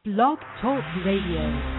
Blog Talk Radio.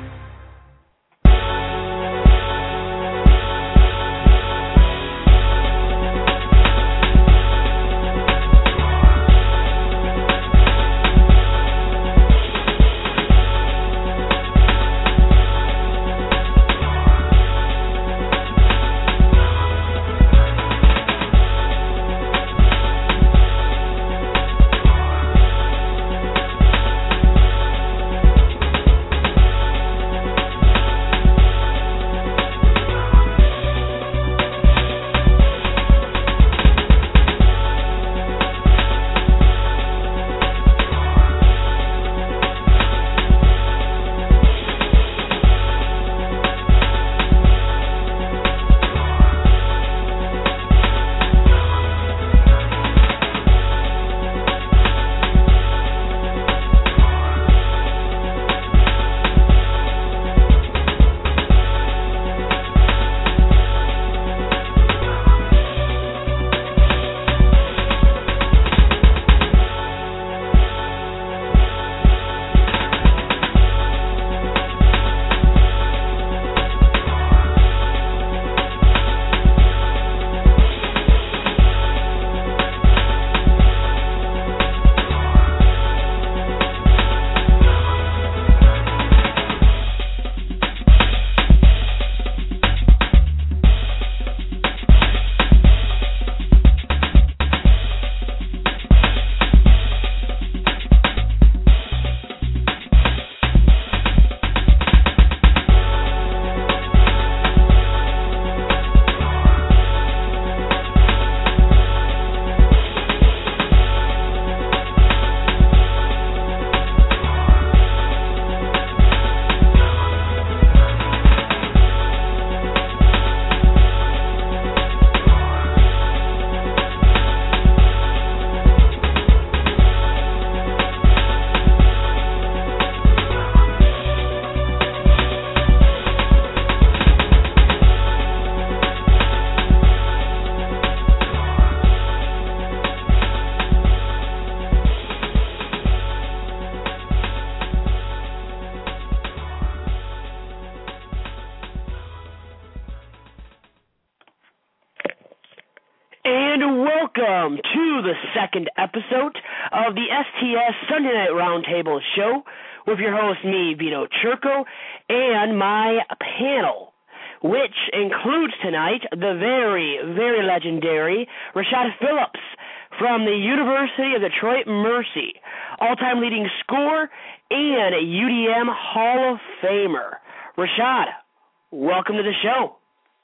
Welcome to the second episode of the STS Sunday Night Roundtable show with your host, me, Vito Churko, and my panel, which includes tonight the very, very legendary Rashad Phillips from the University of Detroit Mercy, all-time leading scorer and a UDM Hall of Famer. Rashad, welcome to the show.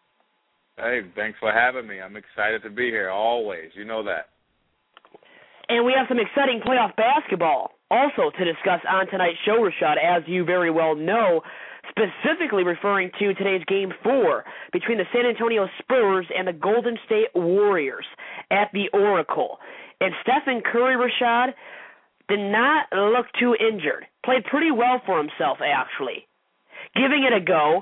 Hey, thanks for having me. I'm excited to be here, always. You know that. And we have some exciting playoff basketball also to discuss on tonight's show, Rashad, as you very well know, specifically referring to today's Game 4 between the San Antonio Spurs and the Golden State Warriors at the Oracle. And Stephen Curry, Rashad, did not look too injured. Played pretty well for himself, actually. Giving it a go.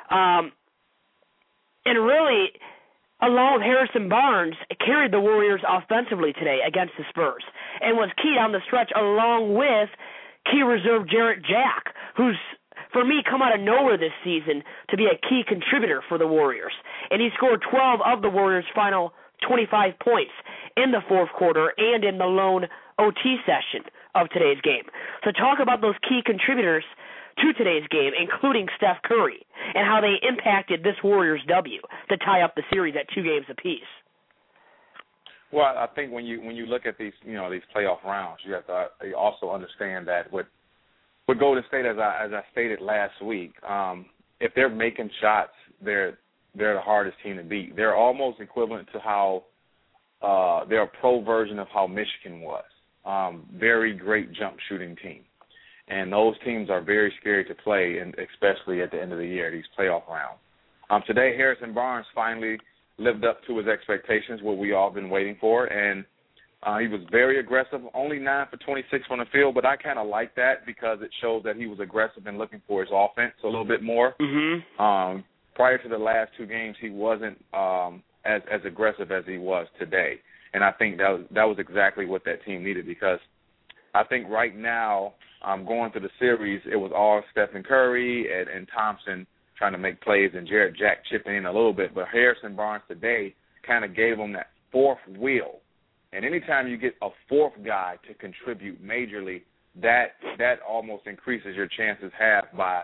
And really, along with Harrison Barnes, carried the Warriors offensively today against the Spurs and was key down the stretch along with key reserve Jarrett Jack, who's, for me, come out of nowhere this season to be a key contributor for the Warriors. And he scored 12 of the Warriors' final 25 points in the fourth quarter and in the lone OT session of today's game. So talk about those key contributors to today's game, including Steph Curry, and how they impacted this Warriors W to tie up the series at 2 games apiece. Well, I think when you look at these these playoff rounds, you have to also understand that with Golden State, as I stated last week, if they're making shots, they're the hardest team to beat. They're almost equivalent to how they're a pro version of how Michigan was. Very great jump shooting team. And those teams are very scary to play, and especially at the end of the year, these playoff rounds. Today, Harrison Barnes finally lived up to his expectations, what we all been waiting for, and he was very aggressive, only 9 for 26 on the field, but I kind of like that because it shows that he was aggressive and looking for his offense a little bit more. Mm-hmm. Prior to the last 2 games, he wasn't as aggressive as he was today, and I think that was exactly what that team needed because I think right now going through the series, it was all Stephen Curry and Thompson trying to make plays and Jarrett Jack chipping in a little bit. But Harrison Barnes today kind of gave him that fourth wheel. And anytime you get a fourth guy to contribute majorly, that almost increases your chances half by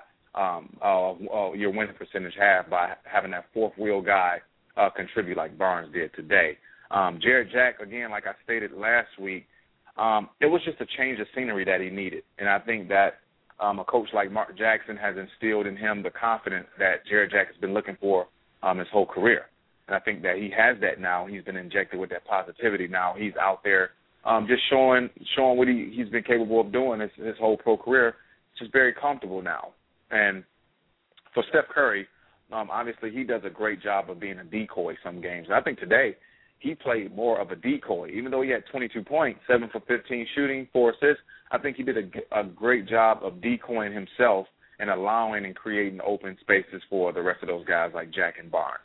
your winning percentage half by having that fourth wheel guy contribute like Barnes did today. Jarrett Jack, again, like I stated last week, it was just a change of scenery that he needed. And I think that a coach like Mark Jackson has instilled in him the confidence that Jarrett Jack has been looking for his whole career. And I think that he has that now. He's been injected with that positivity. Now he's out there just showing what he's been capable of doing his whole pro career. It's just very comfortable now. And for Steph Curry, obviously he does a great job of being a decoy some games. And I think today he played more of a decoy. Even though he had 22 points, 7 for 15 shooting, 4 assists, I think he did a great job of decoying himself and allowing and creating open spaces for the rest of those guys like Jack and Barnes.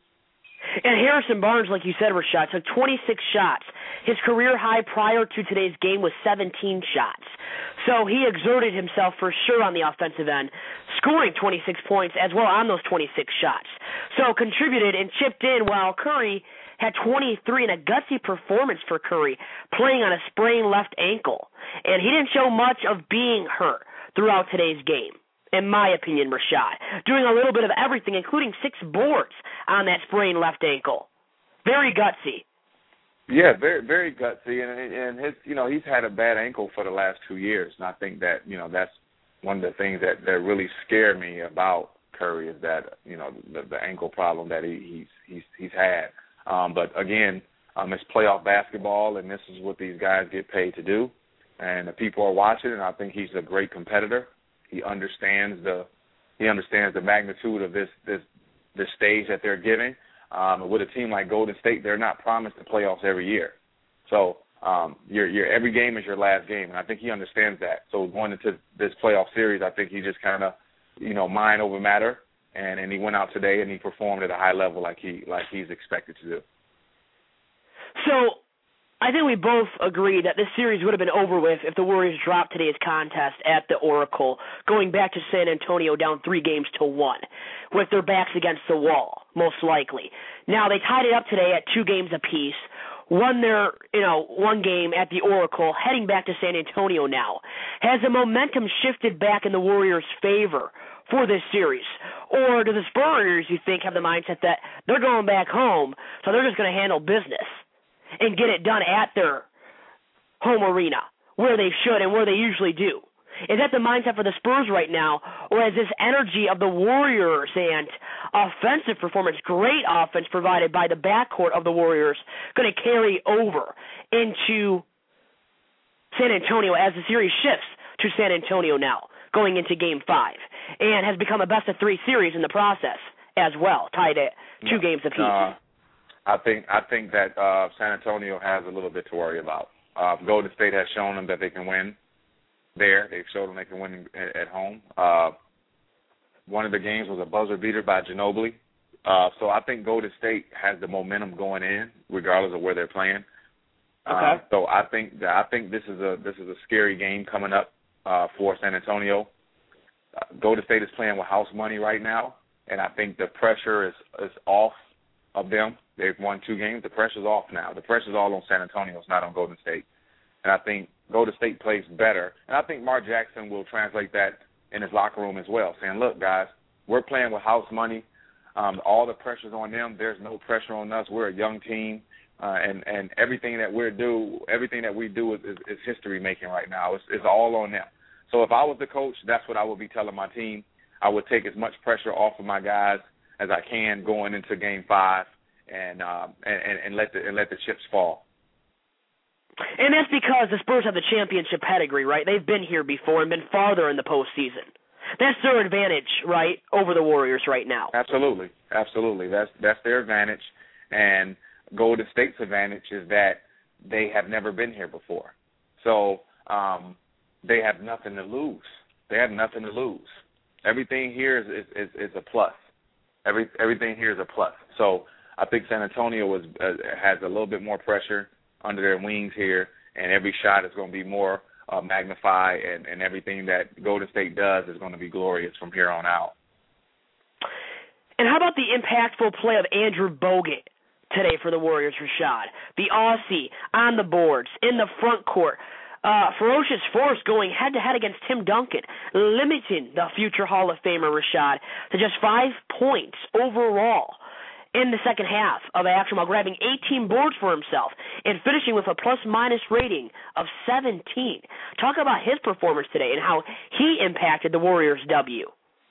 And Harrison Barnes, like you said, Rashad, took 26 shots. His career high prior to today's game was 17 shots. So he exerted himself for sure on the offensive end, scoring 26 points as well on those 26 shots. So contributed and chipped in while Curry had 23 in a gutsy performance for Curry, playing on a sprained left ankle. And he didn't show much of being hurt throughout today's game, in my opinion, Rashad, doing a little bit of everything, including 6 boards on that sprained left ankle. Very gutsy. Yeah, very, very gutsy, and his, he's had a bad ankle for the last 2 years, and I think that, that's one of the things that really scare me about Curry is that, the ankle problem that he's had. But again, it's playoff basketball, and this is what these guys get paid to do, and the people are watching, and I think he's a great competitor. He understands the magnitude of this stage that they're giving. With a team like Golden State, they're not promised the playoffs every year. So your every game is your last game, and I think he understands that. So going into this playoff series, I think he just kind of, mind over matter, and he went out today and he performed at a high level like he's expected to do. So I think we both agree that this series would have been over with if the Warriors dropped today's contest at the Oracle, going back to San Antonio down 3-1 with their backs against the wall, most likely. Now, they tied it up today at 2 games apiece, won their, 1 game at the Oracle, heading back to San Antonio now. Has the momentum shifted back in the Warriors' favor for this series? Or do the Spurs, you think, have the mindset that they're going back home, so they're just going to handle business and get it done at their home arena, where they should and where they usually do? Is that the mindset for the Spurs right now, or is this energy of the Warriors and offensive performance, great offense provided by the backcourt of the Warriors, going to carry over into San Antonio as the series shifts to San Antonio now, going into Game 5, and has become a best-of-3 series in the process as well, tied at 2 games apiece? I think that San Antonio has a little bit to worry about. Golden State has shown them that they can win there. They've shown them they can win at home. One of the games was a buzzer beater by Ginobili. So I think Golden State has the momentum going in, regardless of where they're playing. Okay. So I think this is a scary game coming up for San Antonio. Golden State is playing with house money right now, and I think the pressure is off of them. They've won 2 games. The pressure's off now. The pressure's all on San Antonio. It's not on Golden State. And I think Golden State plays better. And I think Mark Jackson will translate that in his locker room as well, saying, look, guys, we're playing with house money. All the pressure's on them. There's no pressure on us. We're a young team. And everything that we do is history-making right now. It's all on them. So if I was the coach, that's what I would be telling my team. I would take as much pressure off of my guys as I can going into Game 5 and let the chips fall. And that's because the Spurs have the championship pedigree, right? They've been here before and been farther in the postseason. That's their advantage, right, over the Warriors right now. Absolutely. That's their advantage. And Golden State's advantage is that they have never been here before. So they have nothing to lose. Everything here is a plus. Everything here is a plus. So I think San Antonio has a little bit more pressure under their wings here, and every shot is going to be more magnify, and everything that Golden State does is going to be glorious from here on out. And how about the impactful play of Andrew Bogut today for the Warriors, Rashad? The Aussie on the boards, in the front court. Ferocious force going head-to-head against Tim Duncan, limiting the future Hall of Famer, Rashad, to just 5 points overall in the second half of action while grabbing 18 boards for himself and finishing with a plus-minus rating of 17. Talk about his performance today and how he impacted the Warriors' W.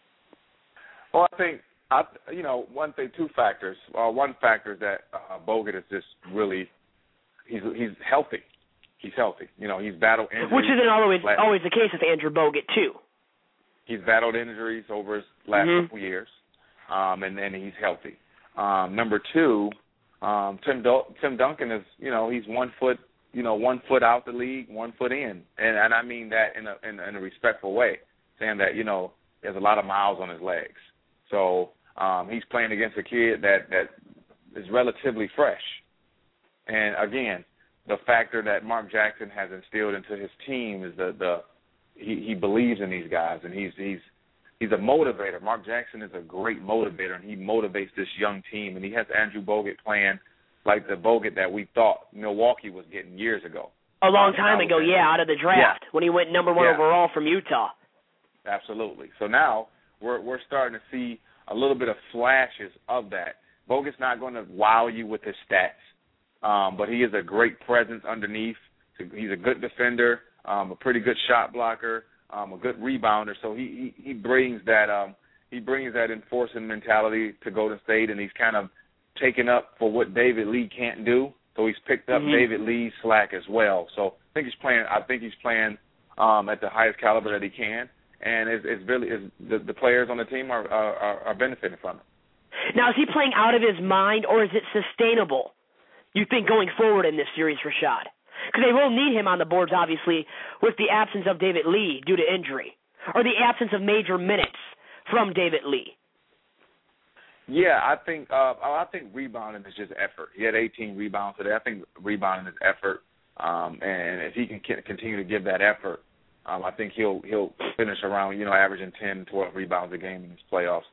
Well, I think, one thing, two factors. One factor is that Bogut is just really, he's healthy. He's healthy. He's battled injuries. Which isn't always the case with Andrew Bogut, too. He's battled injuries over his last couple years, and then he's healthy. Number two, Tim Duncan is, he's 1 foot, 1 foot out the league, 1 foot in, and I mean that in a respectful way, saying that there's a lot of miles on his legs. So he's playing against a kid that is relatively fresh, and again, the factor that Mark Jackson has instilled into his team is he believes in these guys, and he's a motivator. Mark Jackson is a great motivator, and he motivates this young team. And he has Andrew Bogut playing like the Bogut that we thought Milwaukee was getting years ago. A long time ago, out of the draft when he went number 1 overall from Utah. Absolutely. So now we're starting to see a little bit of flashes of that. Bogut's not going to wow you with his stats, but he is a great presence underneath. He's a good defender, a pretty good shot blocker. A good rebounder, so he brings that enforcing mentality to Golden State, and he's kind of taken up for what David Lee can't do. So he's picked up David Lee's slack as well. So I think he's playing at the highest caliber that he can, and the players on the team are benefiting from it. Now, is he playing out of his mind, or is it sustainable, you think, going forward in this series, Rashad? Because they will need him on the boards, obviously, with the absence of David Lee due to injury, or the absence of major minutes from David Lee. Yeah, I think rebounding is just effort. He had 18 rebounds today. I think rebounding is effort, and if he can continue to give that effort, I think he'll finish around averaging 10, 12 rebounds a game in his playoffs.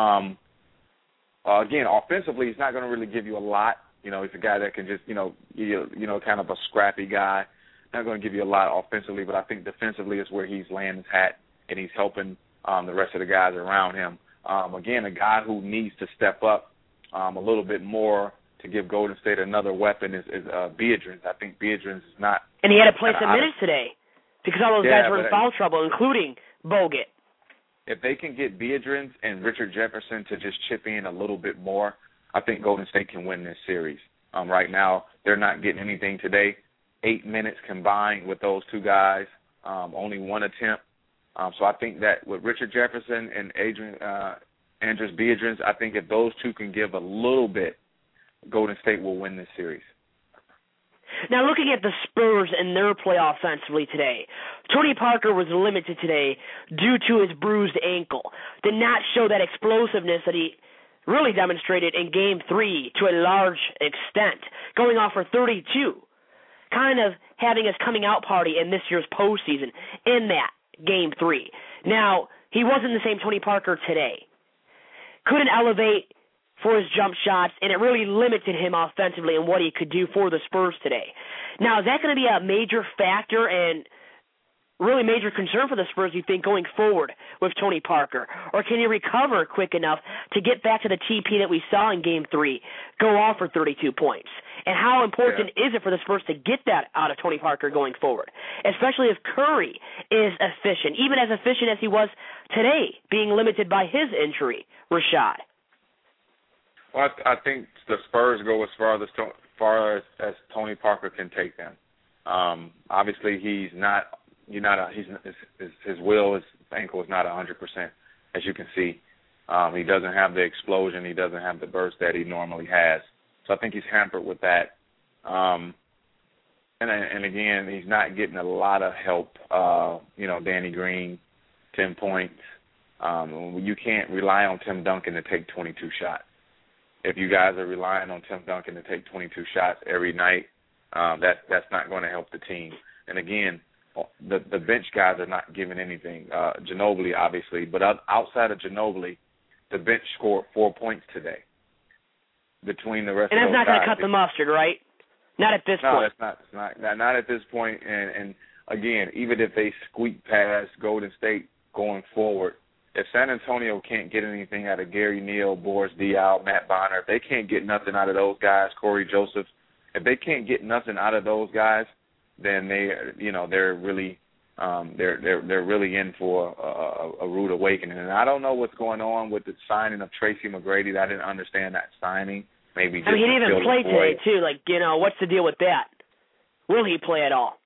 Again, offensively, he's not going to really give you a lot. He's a guy that can just, kind of a scrappy guy. Not going to give you a lot offensively, but I think defensively is where he's laying his hat, and he's helping the rest of the guys around him. Again, a guy who needs to step up a little bit more to give Golden State another weapon is Biedrins. I think Biedrins is not. And he had to play some minutes today because all those guys were in foul trouble, including Bogut. If they can get Biedrins and Richard Jefferson to just chip in a little bit more, I think Golden State can win this series. Right now, they're not getting anything today. 8 minutes combined with those two guys, only one attempt. So I think that with Richard Jefferson and Andris Biedrins, I think if those two can give a little bit, Golden State will win this series. Now, looking at the Spurs and their play offensively today, Tony Parker was limited today due to his bruised ankle. Did not show that explosiveness that he really demonstrated in Game 3 to a large extent, going off for 32, kind of having his coming out party in this year's postseason in that Game 3. Now, he wasn't the same Tony Parker today. Couldn't elevate for his jump shots, and it really limited him offensively and what he could do for the Spurs today. Now, is that going to be a major factor and really major concern for the Spurs, you think, going forward with Tony Parker? Or can he recover quick enough to get back to the TP that we saw in Game 3, go off for 32 points? And how important is it for the Spurs to get that out of Tony Parker going forward, especially if Curry is efficient, even as efficient as he was today, being limited by his injury, Rashad? Well, I think the Spurs go as far as Tony Parker can take them. Obviously, his ankle is not 100%, as you can see. He doesn't have the explosion. He doesn't have the burst that he normally has. So I think he's hampered with that. And again, he's not getting a lot of help. Danny Green, 10 points. You can't rely on Tim Duncan to take 22 shots. If you guys are relying on Tim Duncan to take 22 shots every night, that's not going to help the team. And again, the bench guys are not giving anything. Ginobili, obviously, but outside of Ginobili, the bench scored 4 points today. Between the rest and of those guys. And that's not going to cut the mustard, right? Not at this point. No, it's not at this point. And again, even if they squeak past Golden State going forward, if San Antonio can't get anything out of Gary Neal, Boris Diaw, Matt Bonner, if they can't get nothing out of those guys, Corey Joseph, if they can't get nothing out of those guys, then they're really they're really in for a rude awakening. And I don't know what's going on with the signing of Tracy McGrady. I didn't understand that signing. Maybe just he didn't even play today too. What's the deal with that? Will he play at all?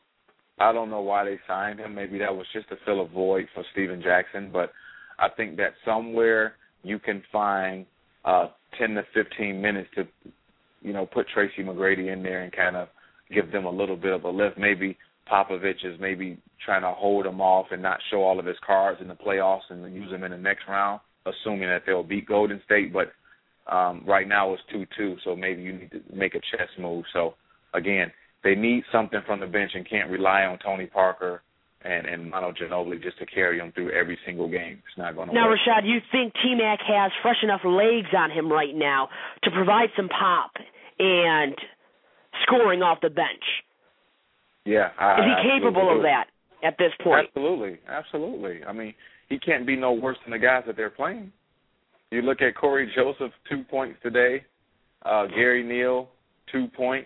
I don't know why they signed him. Maybe that was just to fill a void for Steven Jackson. But I think that somewhere you can find 10 to 15 minutes to, put Tracy McGrady in there and kind of give them a little bit of a lift. Maybe Popovich is maybe trying to hold him off and not show all of his cards in the playoffs and use them in the next round, assuming that they'll beat Golden State. But right now it's 2-2, so maybe you need to make a chess move. So, again, they need something from the bench and can't rely on Tony Parker and Manu Ginobili just to carry them through every single game. It's not going to work. Now, Rashad, you think T-Mac has fresh enough legs on him right now to provide some pop and scoring off the bench? Yeah. Is he capable of that at this point? Absolutely. I mean, he can't be no worse than the guys that they're playing. You look at Corey Joseph, 2 points today. Gary Neal, 2 points.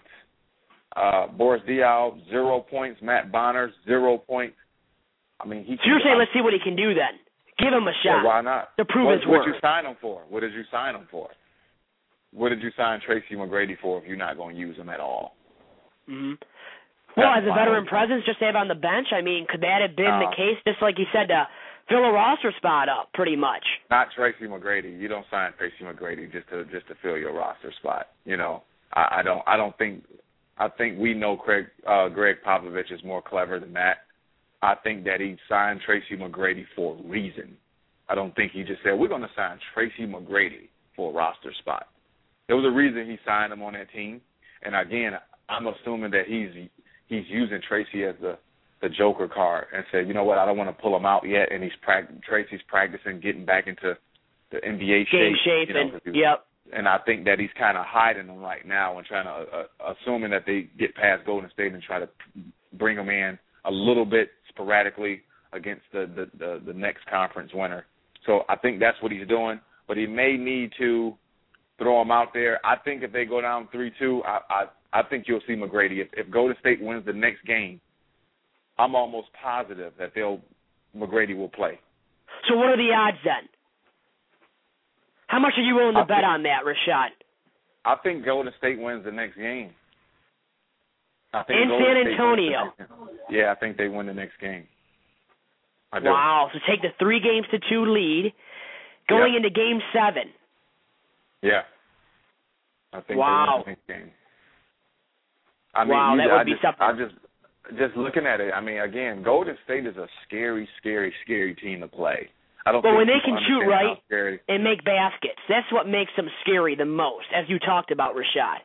Boris Diaw, 0 points. Matt Bonner, 0 points. I mean, so you're saying let's see what he can do then. Give him a shot. Yeah, why not? To prove his worth. What did you sign him for? What did you sign him for? What did you sign Tracy McGrady for if you're not going to use him at all? Mm-hmm. Well, as a veteran presence, just to have on the bench, I mean, could that have been the case? Just like you said, to fill a roster spot up, pretty much. Not Tracy McGrady. You don't sign Tracy McGrady just to fill your roster spot. I don't think. I think we know Greg Popovich is more clever than that. I think that he signed Tracy McGrady for a reason. I don't think he just said, we're going to sign Tracy McGrady for a roster spot. There was a reason he signed him on that team. And, again, I'm assuming that he's using Tracy as the joker card and said, you know what, I don't want to pull him out yet. And Tracy's practicing getting back into the NBA shape. Yep. And I think that he's kind of hiding them right now and trying to, assuming that they get past Golden State and try to bring them in a little bit sporadically against the next conference winner. So I think that's what he's doing. But he may need to throw him out there. I think if they go down 3-2, I think you'll see McGrady. If Golden State wins the next game, I'm almost positive that McGrady will play. So what are the odds then? How much are you willing to bet on that, Rashad? I think Golden State wins the next game. In San Antonio. Yeah, I think they win the next game. I do. Wow, so take the 3-2 lead going into Game 7. Yeah. I think they win the next game. I mean, that would be something. I just looking at it, I mean, again, Golden State is a scary, scary, scary team to play. But when they can shoot right and make baskets, that's what makes them scary the most, as you talked about, Rashad.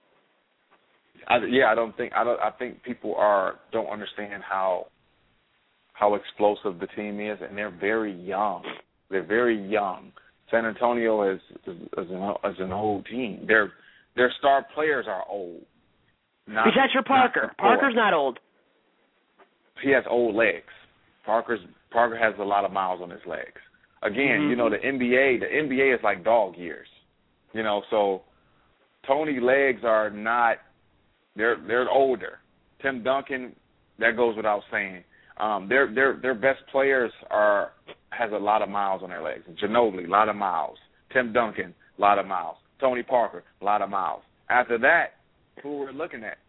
I think people don't understand how explosive the team is, and they're very young. They're very young. San Antonio is an old team. Their star players are old. Besides for Parker. Parker's not old. He has old legs. Parker has a lot of miles on his legs. Again, the NBA is like dog years. So Tony legs are not. They're older. Tim Duncan, that goes without saying. Their best players has a lot of miles on their legs. Ginobili, a lot of miles. Tim Duncan, a lot of miles. Tony Parker, a lot of miles. After that, who we're looking at?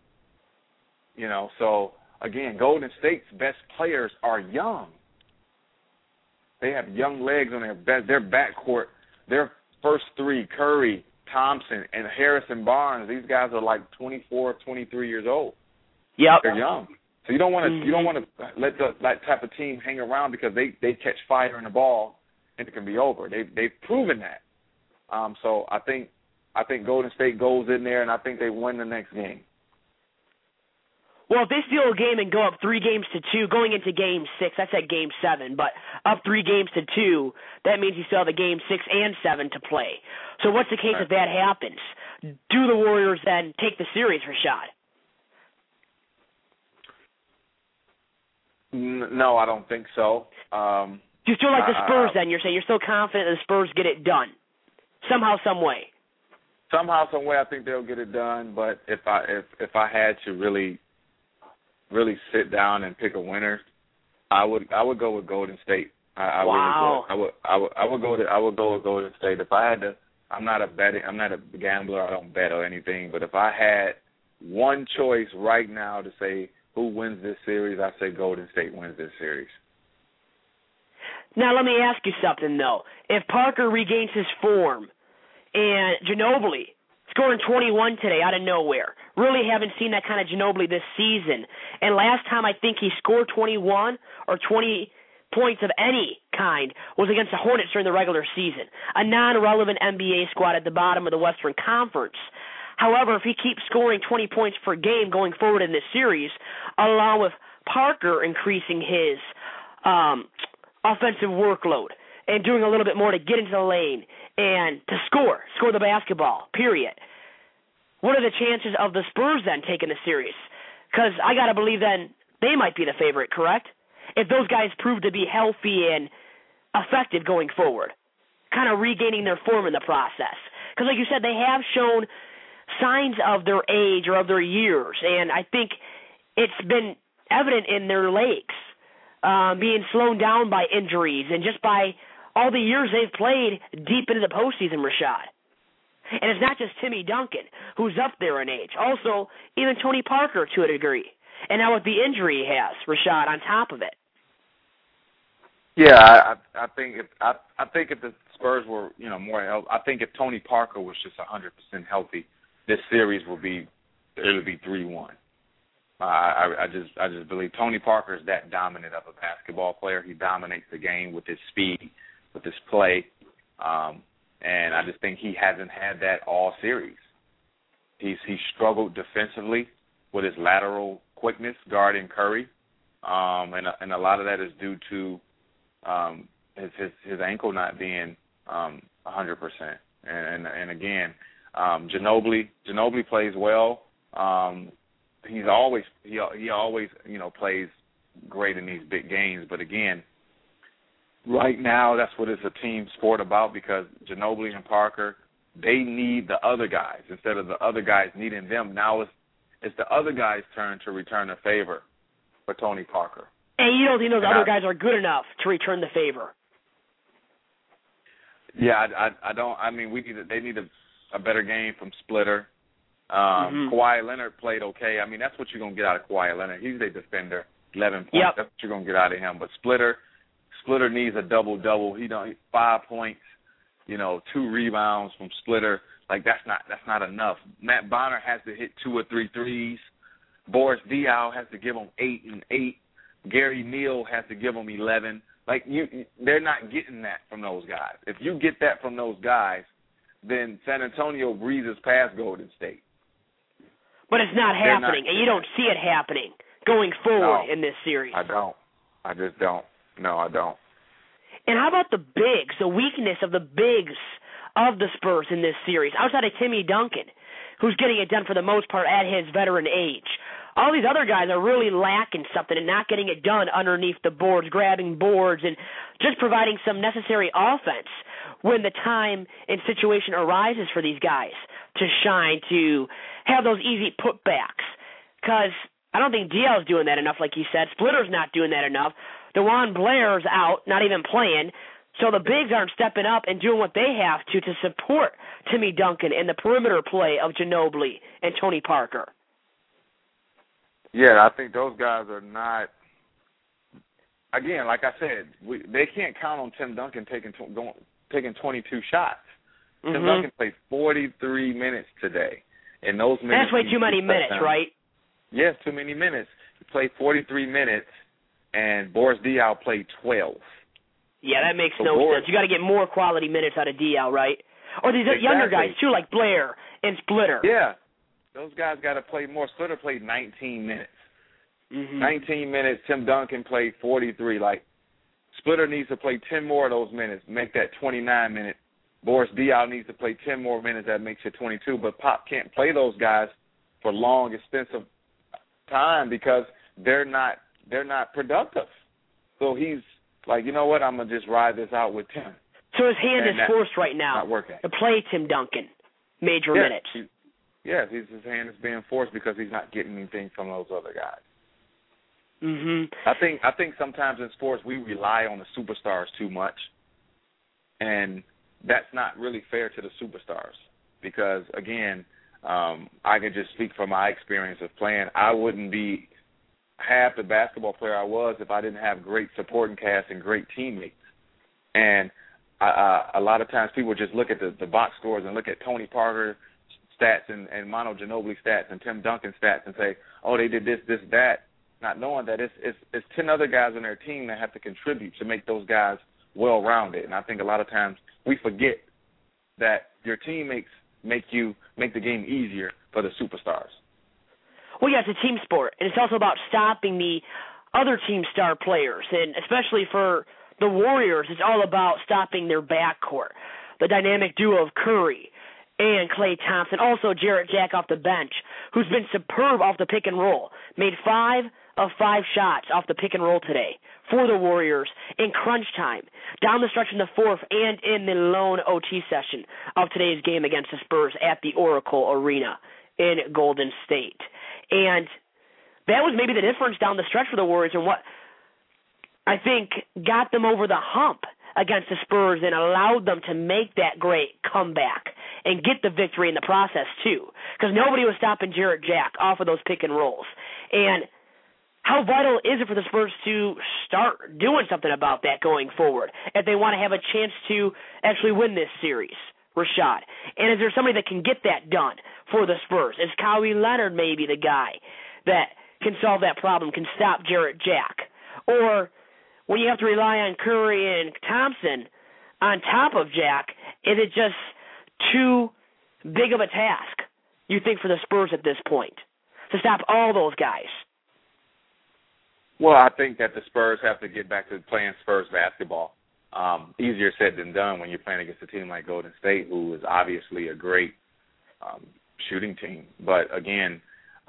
So again, Golden State's best players are young. They have young legs on their backcourt. Their first three, Curry, Thompson, and Harrison Barnes, these guys are like 24, 23 years old. Yep. They're young. So you don't want to let that type of team hang around because they catch fire in the ball and it can be over. They've proven that. So I think Golden State goes in there and I think they win the next game. Well, if they steal a game and go up 3-2, going into Game 6, that's at Game 7, but up 3-2, that means you still have the Game 6 and 7 to play. So what's the case if that happens? Do the Warriors then take the series, Rashad? No, I don't think so. Do you still like the Spurs then? You're saying you're still confident the Spurs get it done somehow, some way? Somehow, some way, I think they'll get it done. But if I had to really sit down and pick a winner, I would go with Golden State. I wow. Really would. I would go with Golden State. If I had to, I'm not a gambler. I don't bet or anything. But if I had one choice right now to say who wins this series, I say Golden State wins this series. Now let me ask you something though. If Parker regains his form and Ginobili scoring 21 today out of nowhere. Really haven't seen that kind of Ginobili this season. And last time I think he scored 21 or 20 points of any kind was against the Hornets during the regular season, a non-relevant NBA squad at the bottom of the Western Conference. However, if he keeps scoring 20 points per game going forward in this series, along with Parker increasing his offensive workload and doing a little bit more to get into the lane and to score the basketball, period. What are the chances of the Spurs then taking the series? Because I got to believe then they might be the favorite, correct? If those guys prove to be healthy and effective going forward, kind of regaining their form in the process. Because like you said, they have shown signs of their age or of their years, and I think it's been evident in their legs being slowed down by injuries and just by all the years they've played deep into the postseason, Rashad. And it's not just Timmy Duncan, who's up there in age. Also, even Tony Parker to a degree. And now with the injury he has, Rashad, on top of it. Yeah, I think if the Spurs were, more, I think if Tony Parker was just 100% healthy, this series would be 3-1. I just believe Tony Parker is that dominant of a basketball player. He dominates the game with his speed, with his play, and I just think he hasn't had that all series. He's struggled defensively with his lateral quickness guarding Curry, and a lot of that is due to his ankle not being 100%. And again, Ginobili plays well. He always plays great in these big games, but again, right now that's what it's a team sport about, because Ginobili and Parker, they need the other guys instead of the other guys needing them. Now it's the other guys' turn to return a favor for Tony Parker. And you don't think those other guys are good enough to return the favor? Yeah, I don't. I mean, they need a better game from Splitter. Kawhi Leonard played okay. I mean, that's what you're going to get out of Kawhi Leonard. He's a defender, 11 points. Yep. That's what you're going to get out of him. But Splitter needs a double-double. He 5 points, 2 rebounds from Splitter. Like, that's not enough. Matt Bonner has to hit 2 or 3 threes. Boris Diaw has to give him 8 and 8. Gary Neal has to give him 11. Like, they're not getting that from those guys. If you get that from those guys, then San Antonio breezes past Golden State. But it's not happening, and you don't see it happening going forward in this series. I don't. I just don't. No, I don't. And how about the bigs, the weakness of the bigs of the Spurs in this series, outside of Timmy Duncan, who's getting it done for the most part at his veteran age? All these other guys are really lacking something and not getting it done underneath the boards, grabbing boards, and just providing some necessary offense when the time and situation arises for these guys to shine, to have those easy putbacks. Because I don't think Diaw's doing that enough, like you said. Splitter's not doing that enough. DeJuan Blair's out, not even playing. So the bigs aren't stepping up and doing what they have to support Timmy Duncan and the perimeter play of Ginobili and Tony Parker. Yeah, I think those guys are not. Again, like I said, they can't count on Tim Duncan taking 22 shots. Tim Duncan played 43 minutes today, and those minutes. That's way too many minutes, right? Yes, too many minutes. He played 43 minutes, and Boris Diaw played 12. Yeah, that makes no sense. You got to get more quality minutes out of Diaw, right? Or these younger guys too, like Blair and Splitter. Yeah. Those guys got to play more. Splitter played 19 minutes. Mm-hmm. 19 minutes. Tim Duncan played 43. Like, Splitter needs to play 10 more of those minutes, make that 29 minutes. Boris Diaw needs to play 10 more minutes, that makes it 22. But Pop can't play those guys for long, extensive time because they're not productive. So he's like, you know what, I'm going to just ride this out with Tim. So his hand is forced right now to play Tim Duncan major minutes. His hand is being forced because he's not getting anything from those other guys. Mm-hmm. I think sometimes in sports we rely on the superstars too much, and that's not really fair to the superstars because, again, I can just speak from my experience of playing. I wouldn't be half the basketball player I was if I didn't have great supporting cast and great teammates. And a lot of times people just look at the box scores and look at Tony Parker stats and Manu Ginobili stats and Tim Duncan stats and say, oh, they did this, that, not knowing that it's 10 other guys on their team that have to contribute to make those guys well-rounded. And I think a lot of times we forget that your teammates make the game easier for the superstars. Well, yeah, it's a team sport, and it's also about stopping the other team star players, and especially for the Warriors, it's all about stopping their backcourt, the dynamic duo of Curry and Klay Thompson, also Jarrett Jack off the bench, who's been superb off the pick and roll, made 5 of 5 shots off the pick and roll today for the Warriors in crunch time, down the stretch in the fourth and in the lone OT session of today's game against the Spurs at the Oracle Arena in Golden State. And that was maybe the difference down the stretch for the Warriors and what I think got them over the hump against the Spurs and allowed them to make that great comeback and get the victory in the process too, because nobody was stopping Jarrett Jack off of those pick and rolls. And how vital is it for the Spurs to start doing something about that going forward if they want to have a chance to actually win this series, Rashad? And is there somebody that can get that done for the Spurs? Is Kawhi Leonard maybe the guy that can solve that problem, can stop Jarrett Jack? Or when you have to rely on Curry and Thompson on top of Jack, is it just too big of a task, you think, for the Spurs at this point to stop all those guys? Well, I think that the Spurs have to get back to playing Spurs basketball. Easier said than done when you're playing against a team like Golden State, who is obviously a great shooting team. But, again,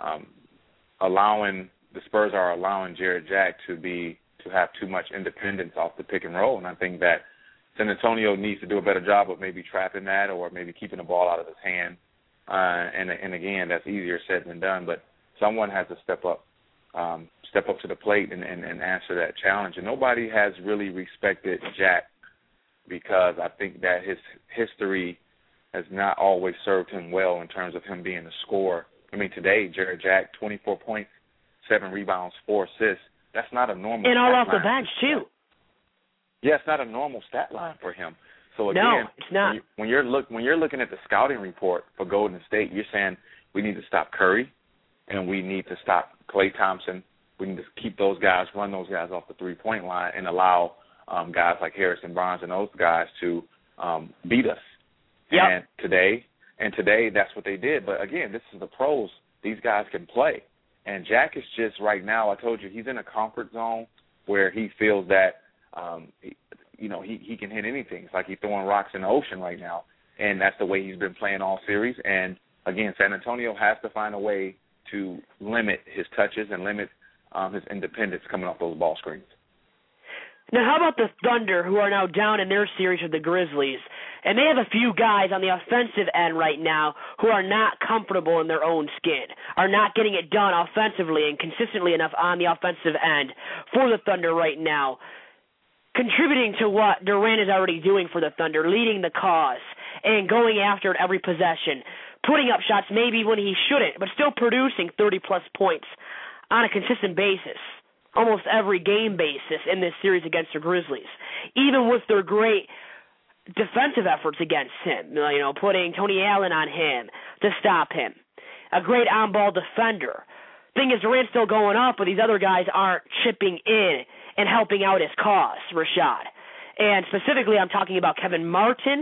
the Spurs are allowing Jarrett Jack to have too much independence off the pick and roll, and I think that San Antonio needs to do a better job of maybe trapping that or maybe keeping the ball out of his hand. And again, that's easier said than done, but someone has to step up to the plate and answer that challenge. And nobody has really respected Jack because I think that his history has not always served him well in terms of him being a scorer. I mean, today, Jarrett Jack, 24 points, 7 rebounds, 4 assists. That's not a normal and all off the line. bench, too. Yeah, it's not a normal stat line for him. So again, no, it's not. When you're looking at the scouting report for Golden State, you're saying we need to stop Curry and we need to stop Klay Thompson. We need to keep those guys, run those guys off the three-point line, and allow guys like Harrison Barnes and those guys to beat us. Yep. And today, that's what they did. But again, this is the pros. These guys can play. And Jack is just right now, I told you, he's in a comfort zone where he feels that, he can hit anything. It's like he's throwing rocks in the ocean right now. And that's the way he's been playing all series. And, again, San Antonio has to find a way to limit his touches and limit his independence coming off those ball screens. Now, how about the Thunder, who are now down in their series with the Grizzlies? And they have a few guys on the offensive end right now who are not comfortable in their own skin, are not getting it done offensively and consistently enough on the offensive end for the Thunder right now, contributing to what Durant is already doing for the Thunder, leading the cause and going after it every possession, putting up shots maybe when he shouldn't, but still producing 30-plus points on a consistent basis, almost every game basis in this series against the Grizzlies, even with their great defensive efforts against him, putting Tony Allen on him to stop him, a great on-ball defender. Thing is, Durant's still going up, but these other guys aren't chipping in and helping out his cause, Rashad. And specifically, I'm talking about Kevin Martin,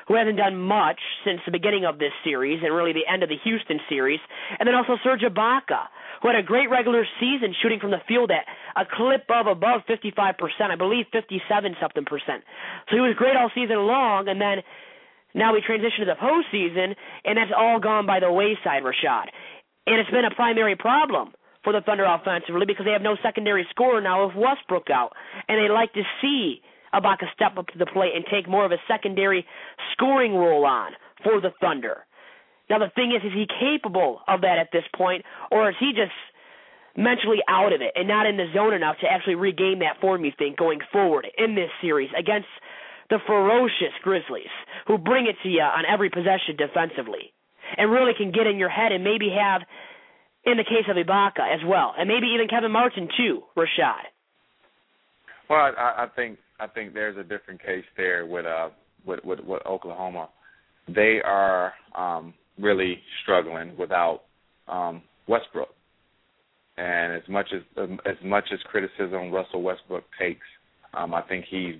who hasn't done much since the beginning of this series and really the end of the Houston series. And then also Serge Ibaka, who had a great regular season shooting from the field at a clip of above 55%, I believe 57-something%. So he was great all season long, and then now we transition to the postseason, and that's all gone by the wayside, Rashad. And it's been a primary problem for the Thunder offensively because they have no secondary scorer now with Westbrook out, and they like to see Ibaka step up to the plate and take more of a secondary scoring role on for the Thunder. Now the thing is he capable of that at this point, or is he just mentally out of it and not in the zone enough to actually regain that form, you think, going forward in this series against the ferocious Grizzlies, who bring it to you on every possession defensively and really can get in your head and maybe have, in the case of Ibaka as well, and maybe even Kevin Martin too, Rashad? Well, I think there's a different case there with Oklahoma. They are really struggling without Westbrook, and as much as criticism Russell Westbrook takes, I think he's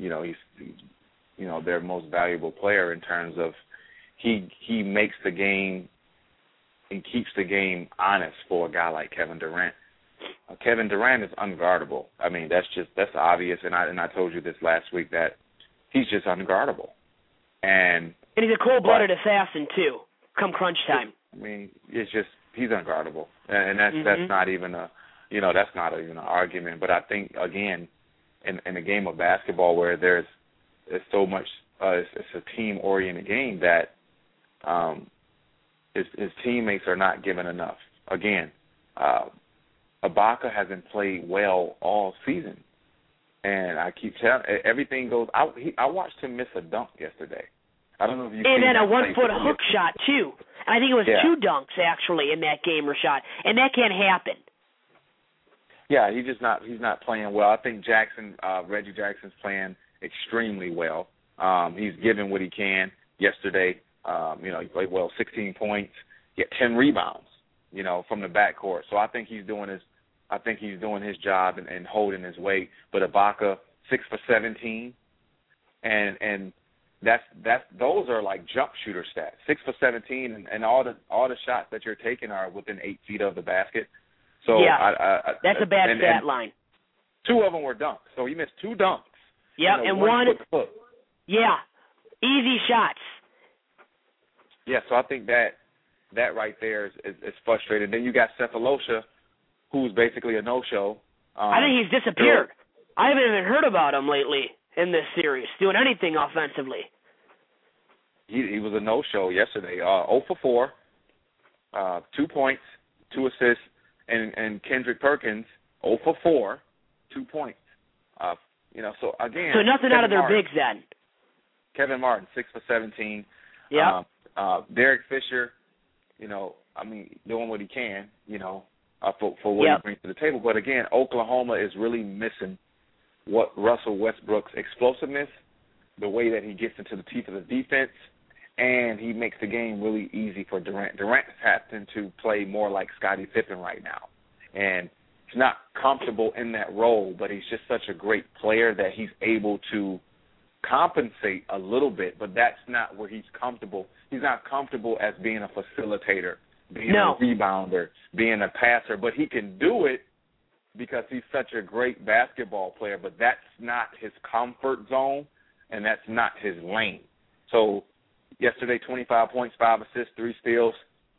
their most valuable player in terms of he makes the game and keeps the game honest for a guy like Kevin Durant. Kevin Durant is unguardable. I mean, that's obvious, and I told you this last week that he's just unguardable. And he's a cold-blooded assassin too, come crunch time. I mean, it's just he's unguardable, and that's not even an argument. But I think again, in a game of basketball where there's so much, it's a team-oriented game that his teammates are not given enough. Again, Ibaka hasn't played well all season, and I keep telling everything goes. I watched him miss a dunk yesterday. I don't know if you. And then a 1-foot hook shot too. And I think it was 2 dunks actually in that game, Rashad, and that can't happen. Yeah, he's not playing well. I think Reggie Jackson's playing extremely well. He's giving what he can. Yesterday, he played well, 16 points, he had 10 rebounds, from the backcourt. So I think he's doing his job and holding his weight. But Ibaka, 6 for 17, and those are like jump shooter stats. 6 for 17, and all the shots that you're taking are within 8 feet of the basket. So yeah, that's a bad stat line. 2 of them were dunks, so he missed 2 dunks. Yep, and one. Yeah, easy shots. Yeah, so I think that right there is frustrating. Then you got Cephalosha, who's basically a no-show. I think he's disappeared. I haven't even heard about him lately in this series, doing anything offensively. He was a no-show yesterday. 0 for 4, 2 points, 2 assists, and Kendrick Perkins, 0 for 4, 2 points. So again. So nothing Kevin out of their Martin, bigs then. Kevin Martin, 6 for 17. Yeah. Derek Fisher, doing what he can, for what he brings to the table. But again, Oklahoma is really missing what Russell Westbrook's explosiveness, the way that he gets into the teeth of the defense, and he makes the game really easy for Durant. Durant has to play more like Scottie Pippen right now, and he's not comfortable in that role, but he's just such a great player that he's able to compensate a little bit, but that's not where he's comfortable. He's not comfortable as being a facilitator, being a rebounder, being a passer, but he can do it because he's such a great basketball player, but that's not his comfort zone, and that's not his lane. So yesterday, 25 points, 5 assists, 3 steals,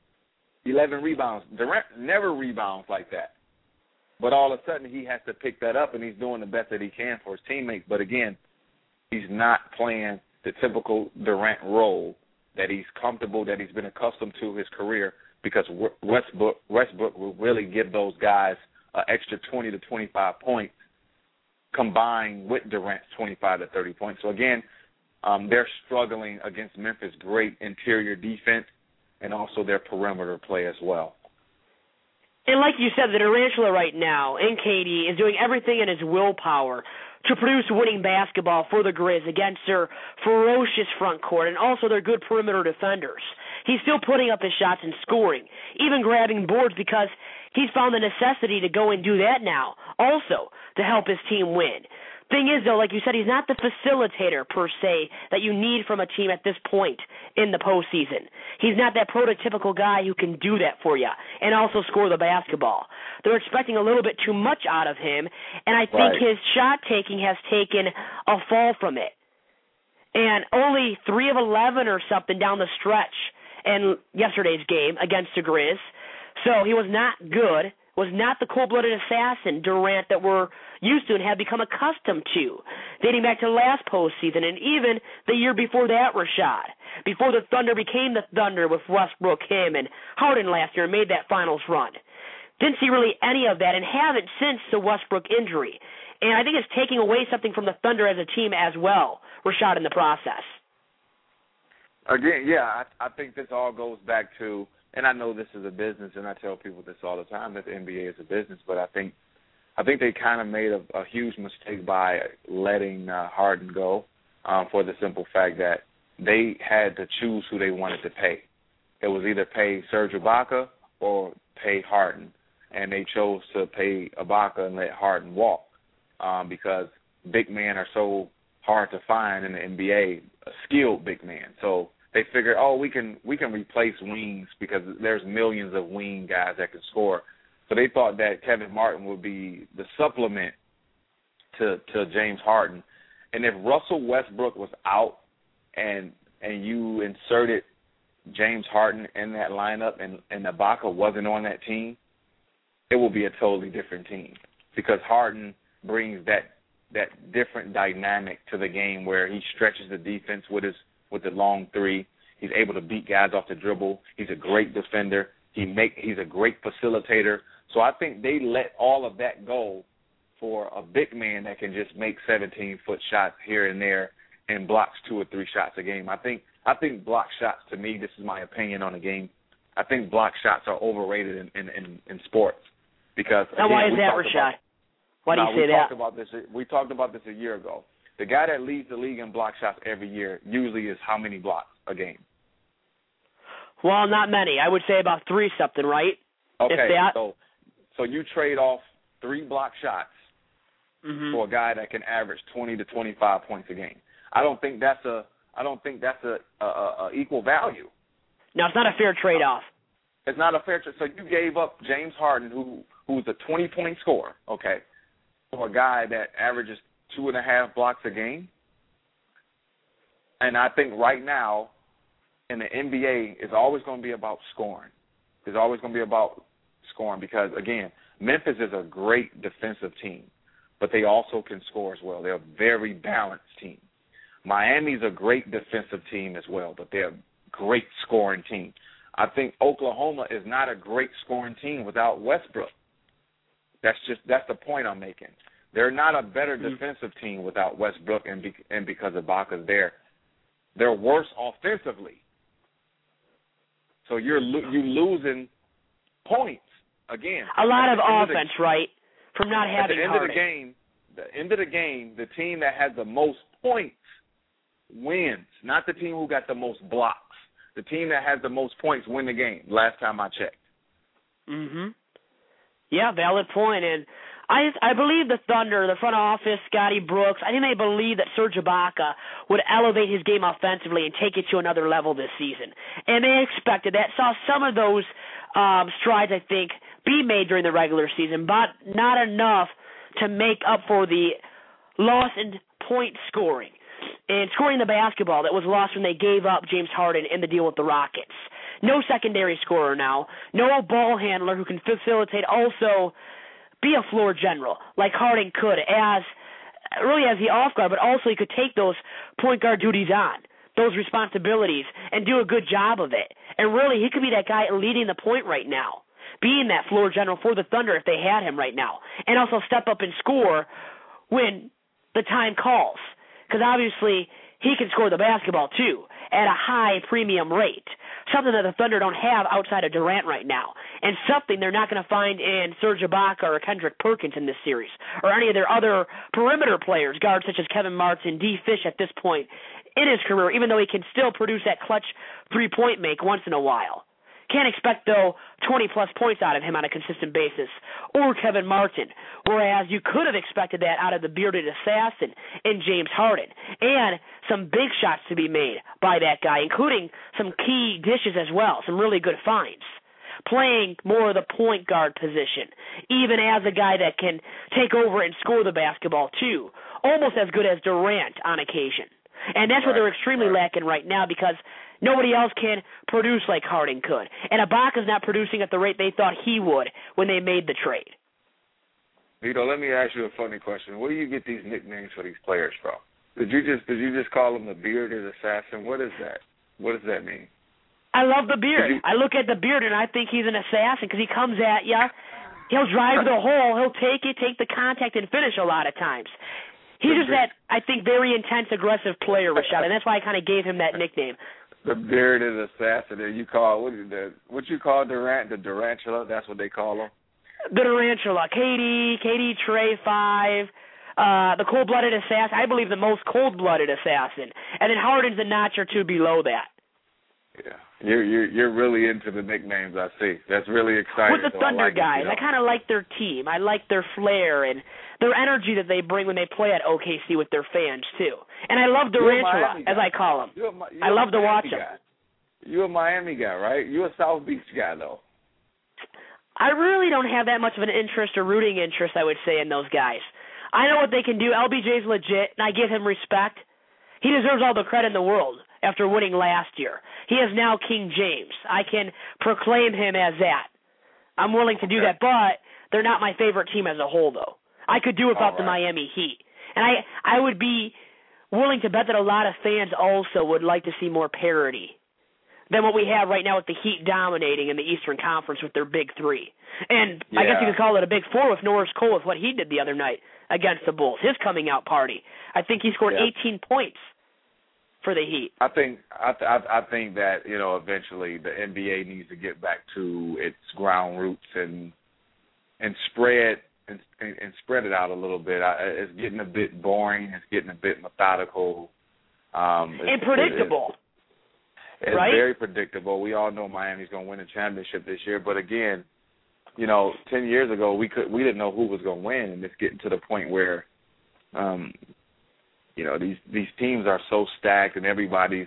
11 rebounds. Durant never rebounds like that. But all of a sudden he has to pick that up, and he's doing the best that he can for his teammates. But again, he's not playing the typical Durant role that he's comfortable, that he's been accustomed to his career, because Westbrook will really give those guys an extra 20 to 25 points combined with Durant's 25 to 30 points. So again, they're struggling against Memphis' great interior defense and also their perimeter play as well. And like you said, the Durantula right now, and KD, is doing everything in his willpower to produce winning basketball for the Grizz against their ferocious front court and also their good perimeter defenders. He's still putting up his shots and scoring, even grabbing boards, because he's found the necessity to go and do that now also to help his team win. thing is, though, like you said, he's not the facilitator, per se, that you need from a team at this point in the postseason. He's not that prototypical guy who can do that for you and also score the basketball. They're expecting a little bit too much out of him, and I think his shot-taking has taken a fall from it. And only 3 of 11 or something down the stretch in yesterday's game against the Grizz. So he was not good, was not the cold-blooded assassin Durant that we're used to and have become accustomed to, dating back to last postseason and even the year before that, Rashad, before the Thunder became the Thunder with Westbrook, him, and Harden last year and made that finals run. Didn't see really any of that and haven't since the Westbrook injury. And I think it's taking away something from the Thunder as a team as well, Rashad, in the process. Again, yeah, I think this all goes back to, and I know this is a business, and I tell people this all the time, that the NBA is a business, but I think they kind of made a huge mistake by letting Harden go for the simple fact that they had to choose who they wanted to pay. It was either pay Serge Ibaka or pay Harden, and they chose to pay Ibaka and let Harden walk because big men are so hard to find in the NBA, a skilled big man. So they figured, we can replace wings because there's millions of wing guys that can score. So they thought that Kevin Martin would be the supplement to James Harden. And if Russell Westbrook was out and you inserted James Harden in that lineup and Ibaka wasn't on that team, it will be a totally different team because Harden brings that different dynamic to the game where he stretches the defense with the long three. He's able to beat guys off the dribble. He's a great defender. He's a great facilitator. So I think they let all of that go for a big man that can just make 17-foot shots here and there and blocks 2 or 3 shots a game. I think block shots, to me, this is my opinion on the game, I think block shots are overrated in sports because. Now, why is that, Rashad? Why do you say that? We talked about this a year ago. The guy that leads the league in block shots every year usually is how many blocks a game? Well, not many. I would say about 3 something, right? Okay, so you trade off 3 block shots for a guy that can average 20 to 25 points a game. I don't think that's a equal value. No, it's not a fair trade-off. It's not a fair trade. So you gave up James Harden, who's a 20-point scorer, okay, for a guy that averages 2.5 blocks a game. And I think right now in the NBA, it's always going to be about scoring. It's always going to be about scoring because, again, Memphis is a great defensive team, but they also can score as well. They're a very balanced team. Miami's a great defensive team as well, but they're a great scoring team. I think Oklahoma is not a great scoring team without Westbrook. That's the point I'm making. They're not a better defensive team without Westbrook and because Ibaka's there. They're worse offensively. So you're losing points again. A lot of offense, right? From not having Harden. The end of the game, the team that has the most points wins, not the team who got the most blocks. The team that has the most points win the game, last time I checked. Yeah, valid point. And I believe the Thunder, the front office, Scotty Brooks, I think they believe that Serge Ibaka would elevate his game offensively and take it to another level this season. And they expected that. Saw some of those strides, I think, be made during the regular season, but not enough to make up for the loss in point scoring and scoring the basketball that was lost when they gave up James Harden in the deal with the Rockets. No secondary scorer now. No ball handler who can facilitate, also be a floor general like Harden could as the off guard, but also he could take those point guard duties on, those responsibilities, and do a good job of it. And really, he could be that guy leading the point right now, being that floor general for the Thunder if they had him right now, and also step up and score when the time calls. Because obviously he can score the basketball too at a high premium rate, something that the Thunder don't have outside of Durant right now, and something they're not going to find in Serge Ibaka or Kendrick Perkins in this series, or any of their other perimeter players, guards such as Kevin Martin, D. Fish at this point in his career, even though he can still produce that clutch three-point make once in a while. Can't expect, though, 20-plus points out of him on a consistent basis, or Kevin Martin, whereas you could have expected that out of the bearded assassin in James Harden, and some big shots to be made by that guy, including some key dishes as well, some really good finds, playing more of the point guard position, even as a guy that can take over and score the basketball, too, almost as good as Durant on occasion. And that's what they're extremely lacking right now because nobody else can produce like Harden could. And Ibaka's not producing at the rate they thought he would when they made the trade. Let me ask you a funny question. Where do you get these nicknames for these players from? Did you just call him the bearded assassin? What is that? What does that mean? I love the beard. I look at the beard, and I think he's an assassin because he comes at you. He'll drive the hole. He'll take the contact, and finish a lot of times. He's just that, I think, very intense, aggressive player, Rashad, and that's why I kind of gave him that nickname. The bearded assassin. You call what you call Durant? The Durantula? That's what they call him. The Durantula. KD, Trey 5, the cold-blooded assassin. I believe the most cold-blooded assassin, and then Harden's a notch or two below that. Yeah, you're really into the nicknames. I see. That's really exciting. With the Thunder guys, I kind of like their team. I like their flair and their energy that they bring when they play at OKC with their fans too. And I love Durantula, as I call him. I love to watch him. You're a Miami guy, right? You're a South Beach guy, though. I really don't have that much of an interest or rooting interest, I would say, in those guys. I know what they can do. LBJ's legit, and I give him respect. He deserves all the credit in the world after winning last year. He is now King James. I can proclaim him as that. I'm willing to do that, but they're not my favorite team as a whole, though. I could do without the Miami Heat. And I would be willing to bet that a lot of fans also would like to see more parity than what we have right now with the Heat dominating in the Eastern Conference with their big three. And I guess you could call it a big four with Norris Cole with what he did the other night against the Bulls, his coming out party. I think he scored 18 points for the Heat. I think that, eventually the NBA needs to get back to its ground roots and spread it out a little bit. It's getting a bit boring. It's getting a bit methodical. And predictable. It's very predictable. We all know Miami's going to win a championship this year, but again, 10 years ago we didn't know who was going to win, and it's getting to the point where these teams are so stacked, and everybody's,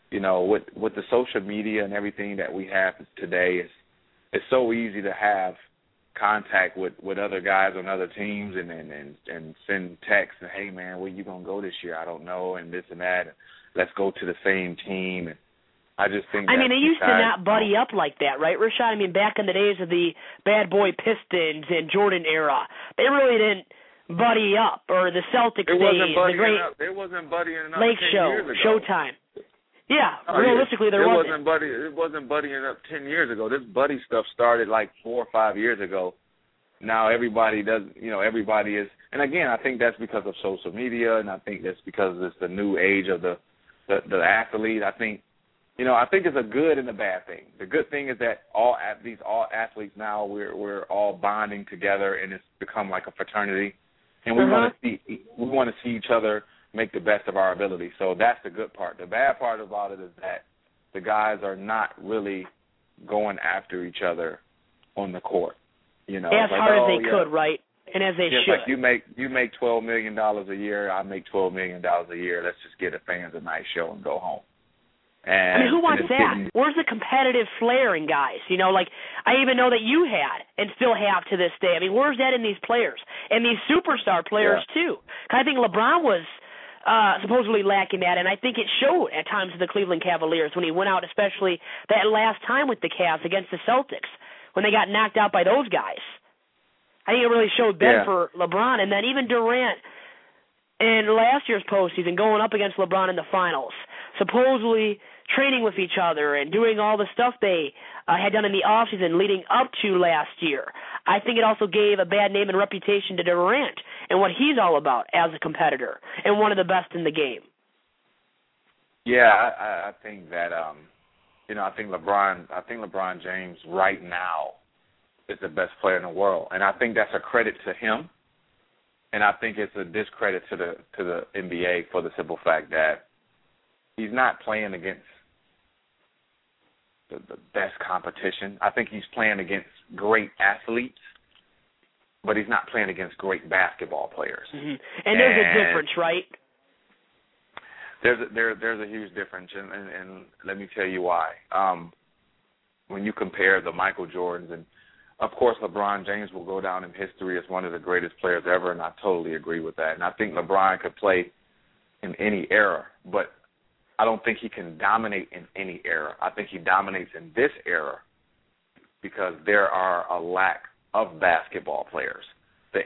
with the social media and everything that we have today, it's so easy to have contact with other guys on other teams and send texts and, hey man, where you gonna go this year? I don't know, and this and that. Let's go to the same team. And I just think. They used to not buddy up like that, right, Rashad? Back in the days of the Bad Boy Pistons and Jordan era, they really didn't buddy up, or the Celtics days, the great It wasn't buddying up Lake 10 Show, years ago. Showtime. Yeah, realistically, there wasn't. It wasn't buddying up 10 years ago. This buddy stuff started like 4 or 5 years ago. Now everybody does, everybody is, and again, I think that's because of social media, and I think that's because it's the new age of the athlete. I think it's a good and a bad thing. The good thing is that all athletes now we're all bonding together, and it's become like a fraternity, and we want to see each other make the best of our ability. So that's the good part. The bad part about it is that the guys are not really going after each other on the court. As hard as they could, right? And as they should. Like you make $12 million a year, I make $12 million a year. Let's just get the fans a nice show and go home. And who wants that? Where's the competitive flair in guys? I even know that you had and still have to this day. Where's that in these players? And these superstar players, too. I think LeBron was supposedly lacking that, and I think it showed at times to the Cleveland Cavaliers when he went out, especially that last time with the Cavs against the Celtics when they got knocked out by those guys. I think it really showed then for LeBron, and then even Durant in last year's postseason going up against LeBron in the finals, supposedly training with each other and doing all the stuff they had done in the offseason leading up to last year. I think it also gave a bad name and reputation to Durant and what he's all about as a competitor and one of the best in the game. Yeah, I think that I think LeBron James right now is the best player in the world, and I think that's a credit to him, and I think it's a discredit to the NBA for the simple fact that he's not playing against the best competition. I think he's playing against great athletes, but he's not playing against great basketball players. Mm-hmm. And there's a difference, right? There's a huge difference, and let me tell you why. When you compare the Michael Jordans, and of course LeBron James will go down in history as one of the greatest players ever, and I totally agree with that. And I think LeBron could play in any era, but I don't think he can dominate in any era. I think he dominates in this era because there are a lack of basketball players. The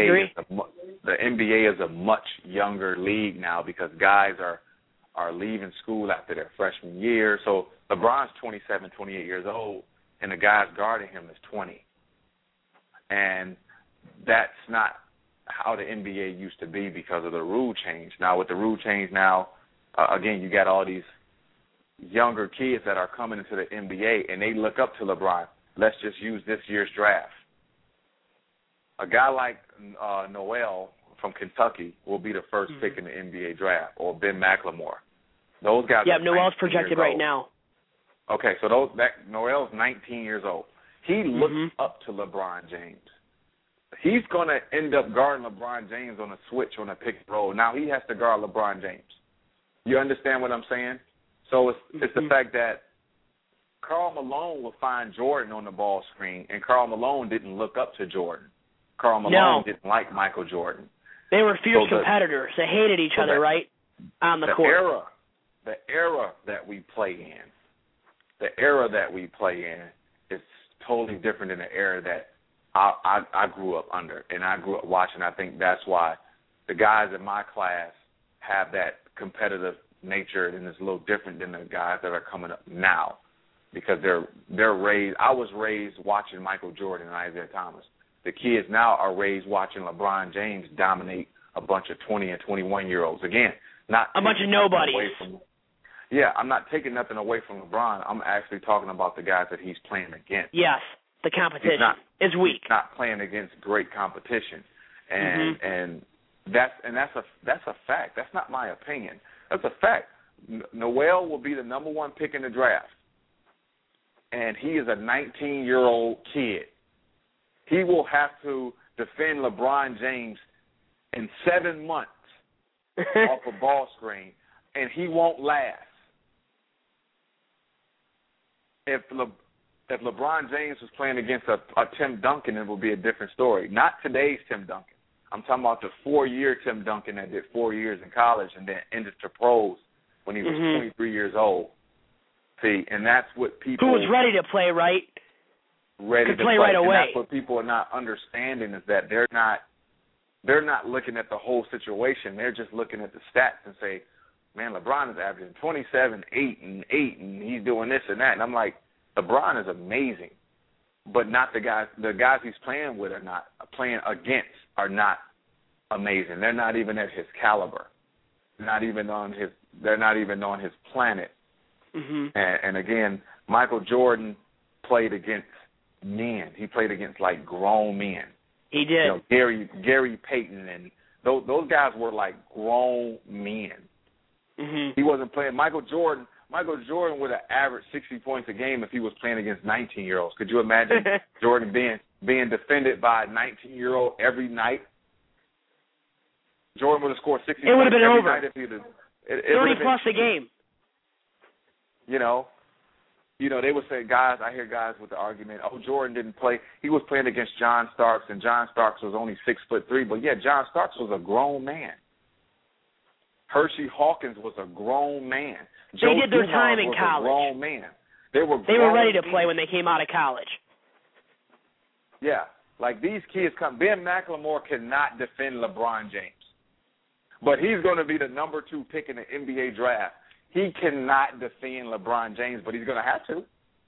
NBA is a much younger league now because guys are leaving school after their freshman year. So LeBron's 27, 28 years old, and the guys guarding him is 20. And that's not how the NBA used to be because of the rule change. Now, with the rule change now, again, you got all these younger kids that are coming into the NBA, and they look up to LeBron. Let's just use this year's draft. A guy like Noel from Kentucky will be the first pick in the NBA draft, or Ben McLemore. Those guys. Yeah, Noel's projected right now. Okay, so Noel's 19 years old. He looks up to LeBron James. He's going to end up guarding LeBron James on a switch on a pick and roll. Now he has to guard LeBron James. You understand what I'm saying? So it's the fact that Karl Malone will find Jordan on the ball screen, and Karl Malone didn't look up to Jordan. Karl Malone didn't like Michael Jordan. They were fierce competitors. They hated each other, right, on the court. The era that we play in is totally different than the era that I grew up under, and I grew up watching. I think that's why the guys in my class have that competitive nature, and it's a little different than the guys that are coming up now because they're raised. I was raised watching Michael Jordan and Isaiah Thomas. The kids now are raised watching LeBron James dominate a bunch of 20 and 21-year-olds. Again, not a bunch of nobodies. I'm not taking nothing away from LeBron. I'm actually talking about the guys that he's playing against. Yes, the competition is weak. He's not playing against great competition, and that's a fact. That's not my opinion. That's a fact. Noel will be the number one pick in the draft, and he is a 19-year-old kid. He will have to defend LeBron James in 7 months off a ball screen, and he won't last. If LeBron James was playing against a Tim Duncan, it would be a different story. Not today's Tim Duncan. I'm talking about the 4-year Tim Duncan that did 4 years in college and then ended to pros when he was 23 years old. See, and that's what people... Who was ready to play, right? Ready to play right away. And that's what people are not understanding is that they're not looking at the whole situation. They're just looking at the stats and say, man, LeBron is averaging 27, 8, and 8, and he's doing this and that. And I'm like, LeBron is amazing, but not the guys. The guys he's playing with are not playing against are not amazing. They're not even at his caliber. They're not even on his planet. And again, Michael Jordan played against men. He played against like grown men. He did. You know, Gary Payton, and those guys were like grown men. He wasn't playing. Michael Jordan would have averaged 60 points a game if he was playing against 19-year-olds. Could you imagine Jordan being defended by a 19-year-old every night? Jordan would have scored 60 points every night if he'd have. 30-plus a game. You know, they would say, I hear guys with the argument, Jordan didn't play. He was playing against John Starks, and John Starks was only 6'3", but yeah, John Starks was a grown man. Hershey Hawkins was a grown man. They did their time in college. A grown man. They were ready to play when they came out of college. Yeah, like these kids Ben McLemore cannot defend LeBron James, but he's going to be the number 2 pick in the NBA draft. He cannot defend LeBron James, but he's going to have to.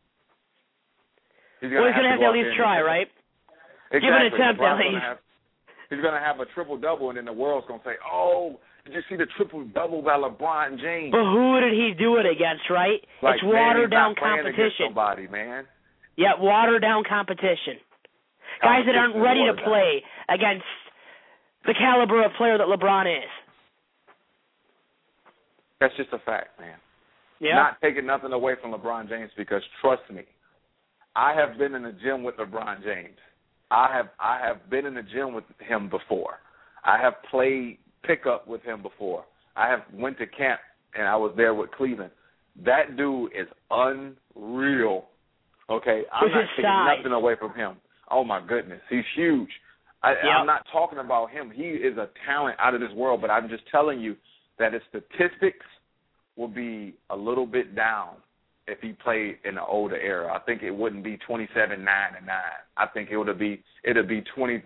He's going to have to at least try, right? Exactly. Give an attempt at least. He's going to have a triple-double, and then the world's going to say, did you see the triple-double by LeBron James? But who did he do it against, right? Like, it's watered-down competition. Somebody, man. Yeah, watered-down competition. Guys that aren't ready to play against the caliber of player that LeBron is. That's just a fact, man. Yeah. Not taking nothing away from LeBron James, because trust me, I have been in the gym with LeBron James. I have been in the gym with him before. I have played pickup with him before. I have went to camp and I was there with Cleveland. That dude is unreal. Okay, I'm not taking nothing away from him. Oh my goodness, he's huge. I'm not talking about him. He is a talent out of this world, but I'm just telling you that his statistics will be a little bit down if he played in the older era. I think it wouldn't be 27-9-9. I think it would be 23-6-6.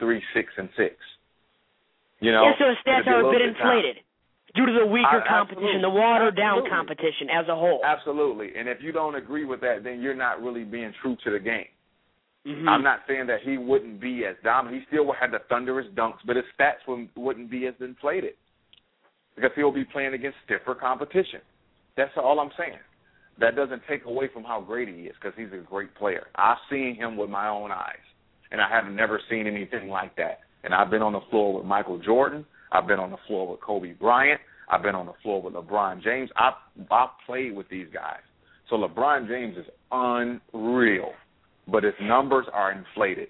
You know, so his stats are a bit inflated due to the weaker competition, the watered-down competition as a whole. Absolutely. And if you don't agree with that, then you're not really being true to the game. Mm-hmm. I'm not saying that he wouldn't be as dominant. He still had the thunderous dunks, but his stats wouldn't be as inflated because he'll be playing against stiffer competition. That's all I'm saying. That doesn't take away from how great he is, because he's a great player. I've seen him with my own eyes, and I have never seen anything like that. And I've been on the floor with Michael Jordan. I've been on the floor with Kobe Bryant. I've been on the floor with LeBron James. I've played with these guys. So LeBron James is unreal, but his numbers are inflated.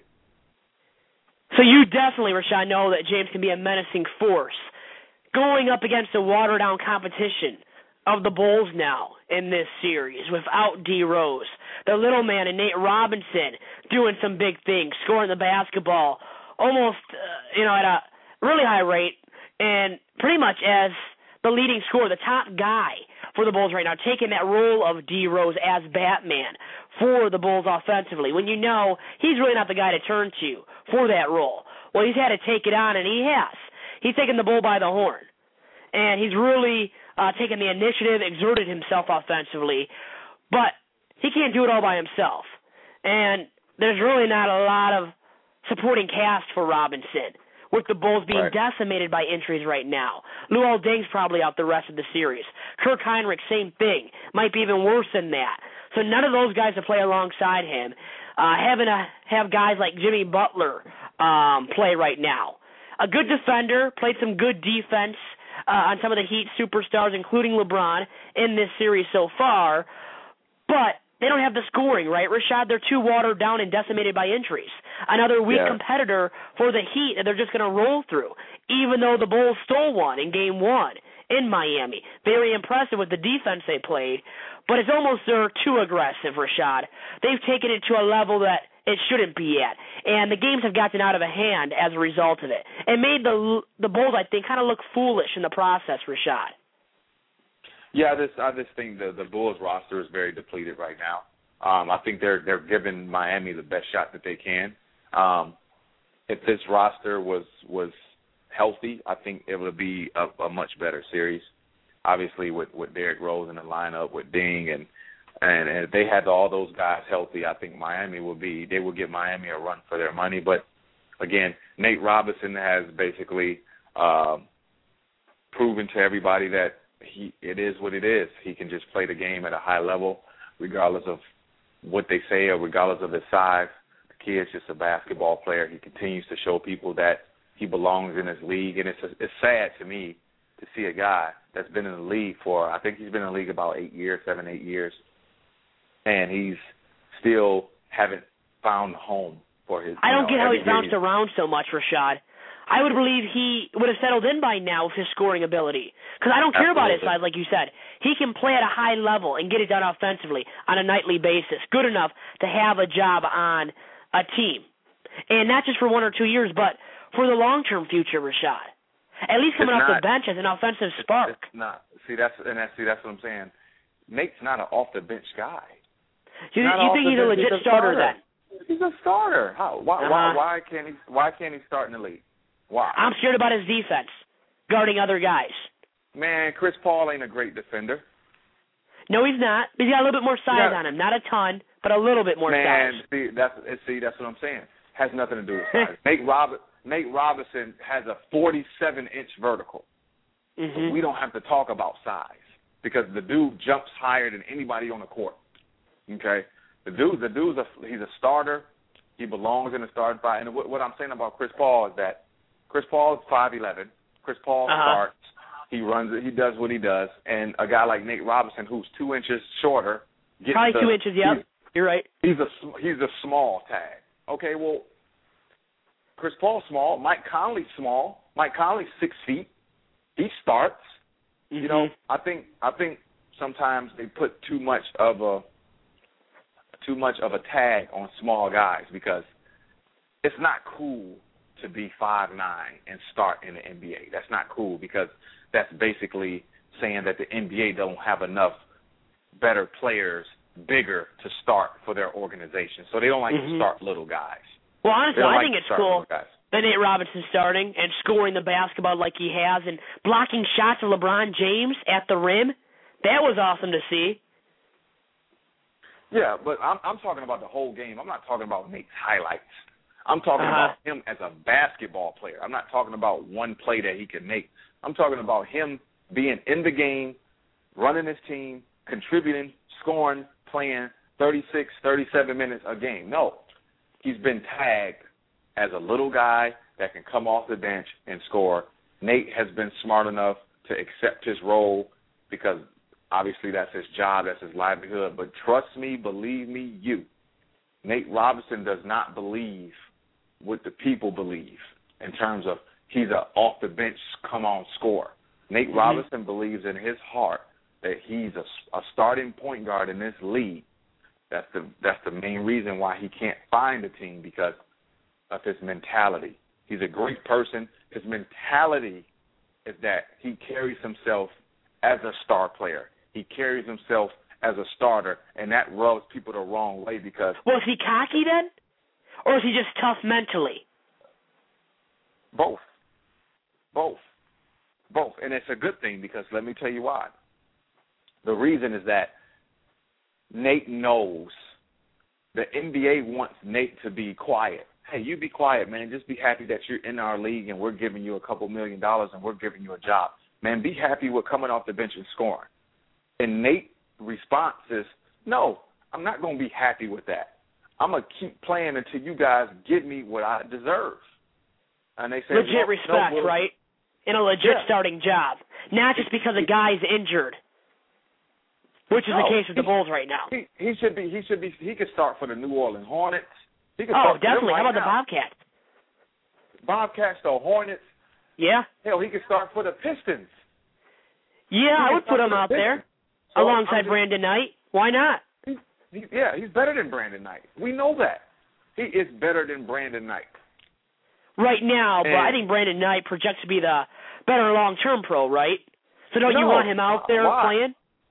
So you definitely, Rashad, know that James can be a menacing force. Going up against the watered-down competition of the Bulls now in this series without D. Rose, the little man and Nate Robinson doing some big things, scoring the basketball almost at a really high rate, and pretty much as the leading scorer, the top guy for the Bulls right now, taking that role of D. Rose as Batman for the Bulls offensively, when you know he's really not the guy to turn to for that role. Well, he's had to take it on, and he has. He's taken the bull by the horn, and he's really taken the initiative, exerted himself offensively, but he can't do it all by himself. And there's really not a lot of supporting cast for Robinson, with the Bulls being decimated by injuries right now. Luol Deng's probably out the rest of the series. Kirk Hinrich, same thing. Might be even worse than that. So none of those guys to play alongside him. Having to have guys like Jimmy Butler play right now. A good defender, played some good defense on some of the Heat superstars, including LeBron, in this series so far. But they don't have the scoring, right, Rashad? They're too watered down and decimated by injuries. Another weak competitor for the Heat that they're just going to roll through, even though the Bulls stole one in Game 1 in Miami. Very impressive with the defense they played, but it's almost they're too aggressive, Rashad. They've taken it to a level that it shouldn't be at, and the games have gotten out of hand as a result of it. It made the Bulls, I think, kind of look foolish in the process, Rashad. Yeah, I just think the Bulls roster is very depleted right now. I think they're giving Miami the best shot that they can. If this roster was healthy, I think it would be a much better series. Obviously, with Derrick Rose in the lineup, with Deng, and if they had all those guys healthy, I think they would give Miami a run for their money. But again, Nate Robinson has basically proven to everybody that it is what it is. He can just play the game at a high level, regardless of what they say or regardless of his size. The kid's just a basketball player. He continues to show people that he belongs in this league, and it's sad to me to see a guy that's been in the league for, I think he's been in the league about 8 years, 8 years, and he's still haven't found a home for his. I don't get how he's bounced around so much, Rashad. I would believe he would have settled in by now with his scoring ability. Because I don't care about his size, like you said. He can play at a high level and get it done offensively on a nightly basis. Good enough to have a job on a team. And not just for 1 or 2 years, but for the long-term future, Rashad. At least coming off the bench as an offensive spark. It's not. See, that's what I'm saying. Nate's not an off-the-bench guy. You think he's a legit starter then? He's a starter. Why can't he start in the league? Why? I'm scared about his defense, guarding other guys. Man, Chris Paul ain't a great defender. No, he's not. He's got a little bit more size on him. Not a ton, but a little bit more size. Man, that's what I'm saying. Has nothing to do with size. Nate Robinson has a 47-inch vertical. Mm-hmm. So we don't have to talk about size because the dude jumps higher than anybody on the court. Okay? He's a starter. He belongs in the starting five. And what I'm saying about Chris Paul is that Chris Paul is 5'11". Chris Paul starts He runs it. He does what he does. And a guy like Nate Robinson, who's 2 inches shorter, gets probably 2 inches. Yeah, you're right. He's a small tag. Okay, well, Chris Paul's small. Mike Conley's small. Mike Conley's 6 feet. He starts. Mm-hmm. You know, I think sometimes they put too much of a tag on small guys because it's not cool to be 5'9" and start in the NBA. That's not cool because that's basically saying that the NBA don't have enough better players, bigger, to start for their organization. So they don't like to start little guys. Well, honestly, I think it's cool that Nate Robinson starting and scoring the basketball like he has and blocking shots of LeBron James at the rim. That was awesome to see. Yeah, but I'm talking about the whole game. I'm not talking about Nate's highlights. I'm talking about him as a basketball player. I'm not talking about one play that he can make. I'm talking about him being in the game, running his team, contributing, scoring, playing 36, 37 minutes a game. No, he's been tagged as a little guy that can come off the bench and score. Nate has been smart enough to accept his role because obviously that's his job, that's his livelihood. But trust me, believe me, Nate Robinson does not believe what the people believe in terms of he's a off-the-bench, come-on scorer. Nate Robinson believes in his heart that he's a starting point guard in this league. That's the main reason why he can't find a team, because of his mentality. He's a great person. His mentality is that he carries himself as a star player. He carries himself as a starter, and that rubs people the wrong way because... Was he cocky then? Or is he just tough mentally? Both. And it's a good thing because let me tell you why. The reason is that Nate knows the NBA wants Nate to be quiet. Hey, you be quiet, man. Just be happy that you're in our league and we're giving you a couple $1 million and we're giving you a job. Man, be happy with coming off the bench and scoring. And Nate's response is, no, I'm not going to be happy with that. I'm going to keep playing until you guys give me what I deserve. And they say, legit respect, right? In a legit starting job. Not just because a guy's injured, which is the case with the Bulls right now. He could start for the New Orleans Hornets. Definitely. How about the Bobcats? Bobcats, the Hornets. Yeah. Hell, he could start for the Pistons. Yeah, I would put him out there alongside Brandon Knight. Why not? He's better than Brandon Knight. We know that. He is better than Brandon Knight. Right now, but I think Brandon Knight projects to be the better long-term pro, right? So don't you want him out there playing?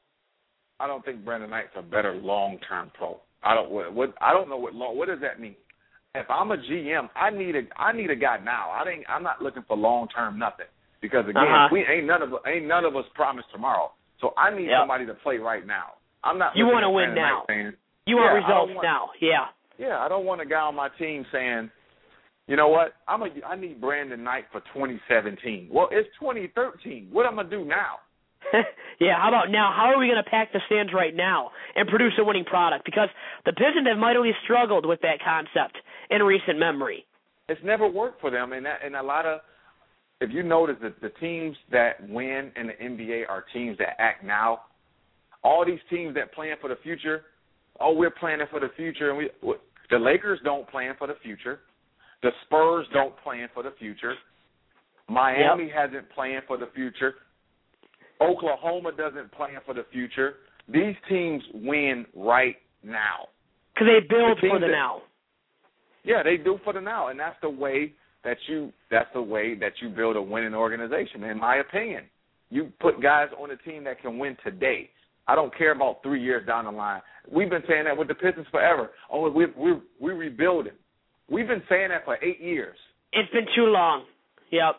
I don't think Brandon Knight's a better long-term pro. I don't know what does that mean? If I'm a GM, I need a guy now. I'm not looking for long-term nothing because again, we ain't none of us promised tomorrow. So I need somebody to play right now. I'm not. You want to win now. You want results now. Yeah. Yeah, I don't want a guy on my team saying, you know what, I need Brandon Knight for 2017. Well, it's 2013. What am I going to do now? Yeah, how about now? How are we going to pack the stands right now and produce a winning product? Because the Pistons have mightily struggled with that concept in recent memory. It's never worked for them, and a lot of, if you notice that the teams that win in the NBA are teams that act now. All these teams that plan for the future, we're planning for the future, and the Lakers don't plan for the future. The Spurs don't plan for the future. Miami hasn't planned for the future. Oklahoma doesn't plan for the future. These teams win right now. Because they build for the now. Yeah, they do for the now, and that's the way that you build a winning organization. In my opinion, you put guys on a team that can win today. I don't care about 3 years down the line. We've been saying that with the Pistons forever. We're rebuilding. We've been saying that for 8 years. It's been too long. Yep.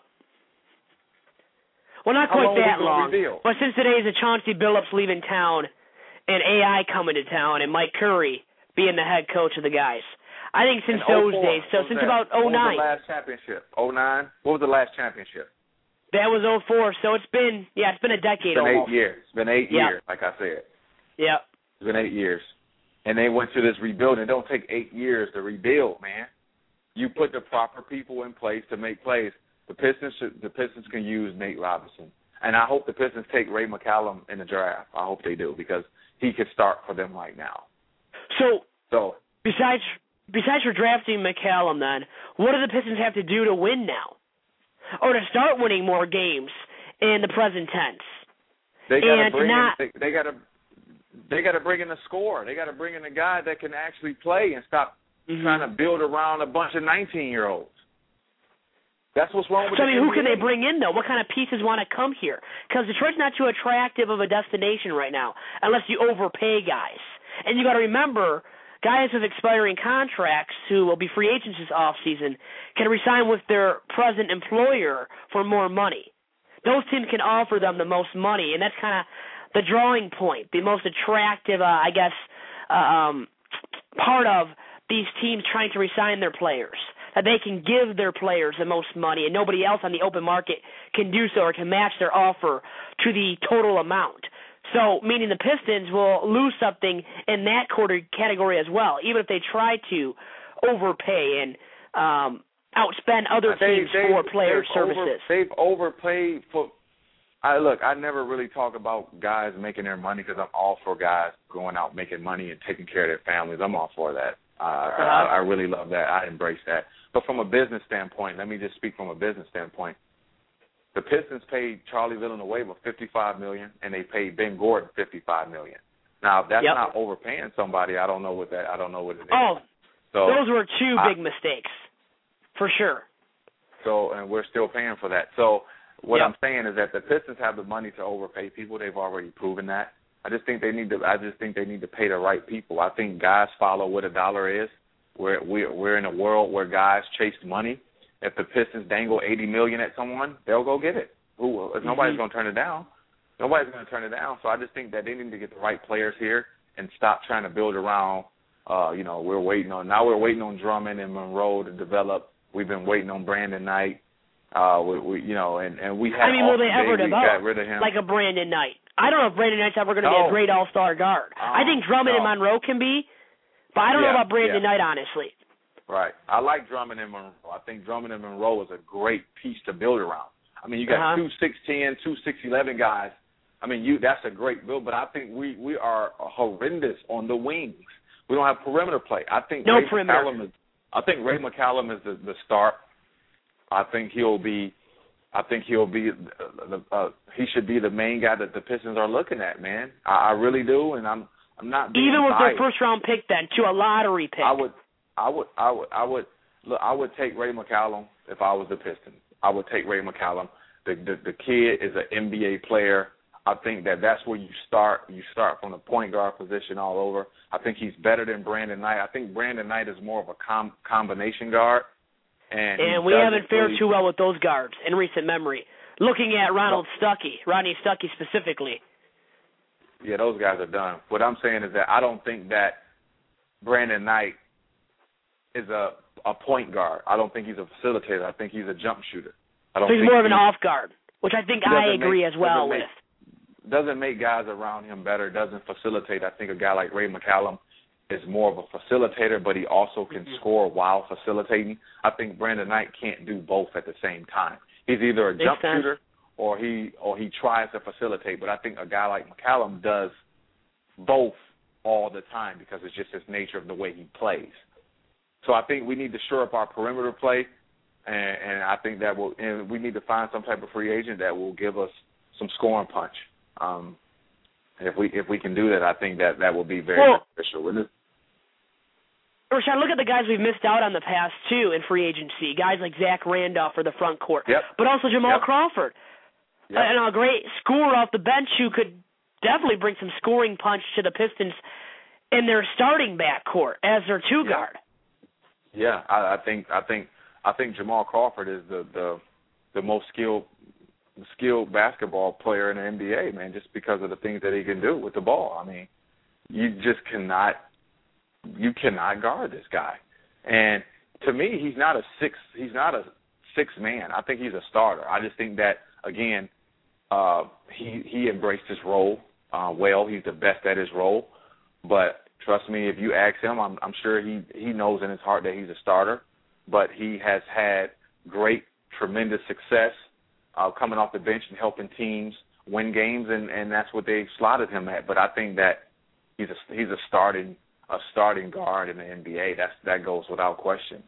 Well, not quite that long. But since today is a Chauncey Billups leaving town and AI coming to town and Mike Curry being the head coach of the guys. I think since those days, since about 2009. What was the last championship? 2009? What was the last championship? That was 2004, so it's been a decade almost. 8 years. It's been 8 years, like I said. Yep. It's been 8 years. And they went through this rebuilding. It don't take 8 years to rebuild, man. You put the proper people in place to make plays. The Pistons can use Nate Robinson. And I hope the Pistons take Ray McCallum in the draft. I hope they do, because he could start for them right now. So besides for drafting McCallum, then, what do the Pistons have to do to win now? Or to start winning more games in the present tense? They got to bring in a scorer. They got to bring in a guy that can actually play and stop trying to build around a bunch of 19-year-olds. That's what's wrong with the NBA. Who can they bring in, though? What kind of pieces want to come here? Because Detroit's not too attractive of a destination right now, unless you overpay guys. And you got to remember, guys with expiring contracts who will be free agents this offseason can resign with their present employer for more money. Those teams can offer them the most money, and that's kind of the drawing point, the most attractive, part of these teams trying to resign their players, that they can give their players the most money, and nobody else on the open market can do so or can match their offer to the total amount. So, meaning the Pistons will lose something in that category as well, even if they try to overpay and outspend other teams for player services. They've overpaid for. Look, I never really talk about guys making their money, because I'm all for guys going out making money and taking care of their families. I'm all for that. I really love that. I embrace that. But from a business standpoint, let me just speak from a business standpoint. The Pistons paid Charlie Villanueva $55 million, and they paid Ben Gordon $55 million. Now, if that's not overpaying somebody, I don't know what it is. Oh, so those were two big mistakes, for sure. So, and we're still paying for that. So, what I'm saying is that the Pistons have the money to overpay people. They've already proven that. I just think they need to pay the right people. I think guys follow what a dollar is. We're in a world where guys chase money. If the Pistons dangle $80 million at someone, they'll go get it. Nobody's going to turn it down. Nobody's going to turn it down. So I just think that they need to get the right players here and stop trying to build around. We're waiting on Drummond and Monroe to develop. We've been waiting on Brandon Knight. Will they ever develop rid of him. like a Brandon Knight? I don't know if Brandon Knight's ever going to be a great all-star guard. I think Drummond and Monroe can be, but I don't know about Brandon Knight, honestly. Right. I like Drummond and Monroe. I think Drummond and Monroe is a great piece to build around. I mean, you got 2 6'10", 2 6'11" guys. I mean, that's a great build, but I think we are horrendous on the wings. We don't have perimeter play. I think Ray McCallum is the start. I think he'll be. He should be the main guy that the Pistons are looking at, man. I really do, and I'm not being even with biased. their first round pick, then to a lottery pick. I would take Ray McCallum if I was the Pistons. I would take Ray McCallum. The kid is an NBA player. I think that's where you start. You start from the point guard position all over. I think he's better than Brandon Knight. I think Brandon Knight is more of a combination guard. And we haven't fared too well with those guards in recent memory. Looking at Rodney Stuckey specifically. Yeah, those guys are done. What I'm saying is that I don't think that Brandon Knight is a point guard. I don't think he's a facilitator. I think he's a jump shooter. So he's more of an off guard, which I think I agree as well with. Doesn't make guys around him better, doesn't facilitate. I think a guy like Ray McCallum is more of a facilitator, but he also can score while facilitating. I think Brandon Knight can't do both at the same time. He's either a jump shooter or he tries to facilitate, but I think a guy like McCallum does both all the time because it's just his nature of the way he plays. So I think we need to shore up our perimeter play, and I think and we need to find some type of free agent that will give us some scoring punch. If we can do that, I think that will be very beneficial, wouldn't it? Rashad, look at the guys we've missed out on the past, too, in free agency. Guys like Zach Randolph for the front court. Yep. But also Jamal Crawford. Yep. And a great scorer off the bench who could definitely bring some scoring punch to the Pistons in their starting backcourt as their two-guard. Yeah, I think Jamal Crawford is the most skilled basketball player in the NBA, man, just because of the things that he can do with the ball. I mean, you just cannot guard this guy. And to me, he's not a six man. I think he's a starter. I just think that again, he embraced his role well. He's the best at his role. But trust me, if you ask him, I'm sure he knows in his heart that he's a starter. But he has had tremendous success coming off the bench and helping teams win games, and that's what they slotted him at. But I think that he's a starting guard in the NBA. That goes without question.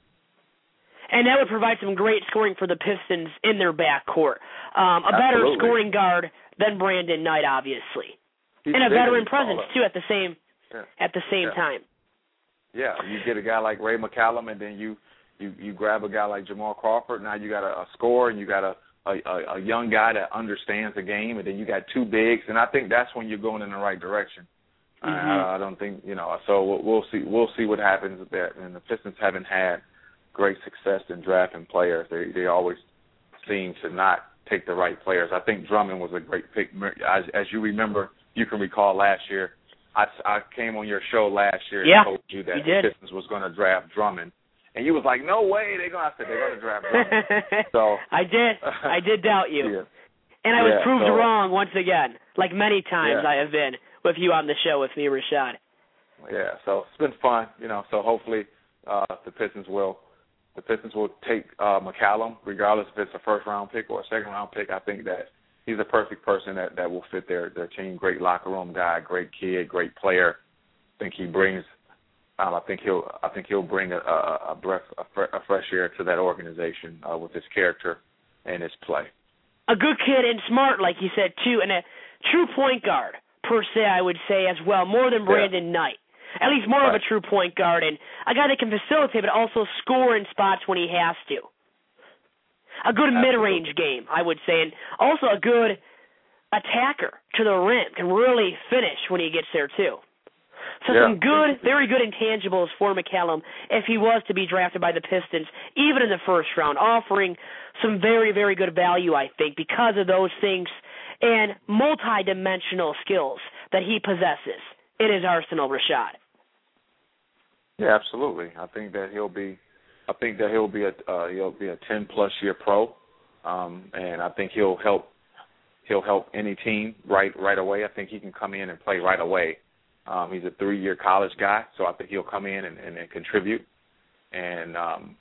And that would provide some great scoring for the Pistons in their backcourt. A better Absolutely. scoring guard than Brandon Knight, obviously, He's and a bigger, veteran he's presence taller. too at the same time. Yeah, you get a guy like Ray McCallum, and then you grab a guy like Jamal Crawford. Now you got a scorer, and you got a young guy that understands the game, and then you got two bigs, and I think that's when you're going in the right direction. I don't think So we'll see what happens with that. And the Pistons haven't had great success in drafting players. They always seem to not take the right players. I think Drummond was a great pick. As you remember, you can recall last year, I came on your show last year and told you that the Pistons was going to draft Drummond. And you was like, no way, they're going to draft Drummond. So I did doubt you. Yeah. And I was proved wrong once again, like many times I have been with you on the show with me, Rashad. Yeah, so it's been fun, so hopefully the Pistons will take McCallum, regardless if it's a first-round pick or a second-round pick. I think that he's the perfect person that will fit their team. Great locker room guy, great kid, great player. I think he brings. I think he'll bring a breath, a fresh air to that organization with his character and his play. A good kid and smart, like you said too, and a true point guard per se. I would say as well, more than Brandon Knight. At least more of a true point guard, and a guy that can facilitate but also score in spots when he has to. A good mid-range game, I would say, and also a good attacker to the rim, can really finish when he gets there too. So some good, very good intangibles for McCallum if he was to be drafted by the Pistons, even in the first round, offering some very, very good value, I think, because of those things and multi-dimensional skills that he possesses in his arsenal, Rashad. Yeah, absolutely. I think that he'll be a 10+ year pro, and I think he'll help any team right away. I think he can come in and play right away. He's a 3-year college guy, so I think he'll come in and contribute. And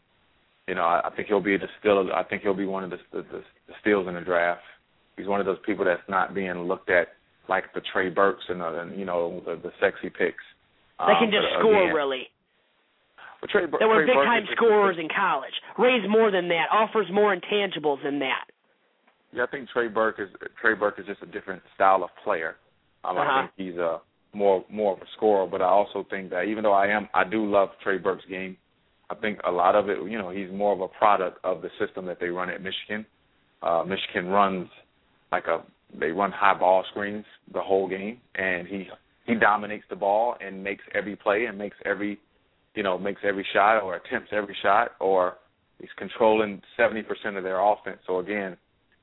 I think he'll be I think he'll be one of the steals in the draft. He's one of those people that's not being looked at like the Trey Burks and the sexy picks. That can just score, really. There were big-time scorers in college. Ray's more than that, offers more intangibles than that. Yeah, I think Trey Burke is just a different style of player. I think he's more of a scorer, but I also think that even though I do love Trey Burke's game, I think a lot of it, he's more of a product of the system that they run at Michigan. Michigan runs they run high ball screens the whole game, and he dominates the ball and makes every play and makes every shot or attempts every shot, or he's controlling 70% of their offense. So again,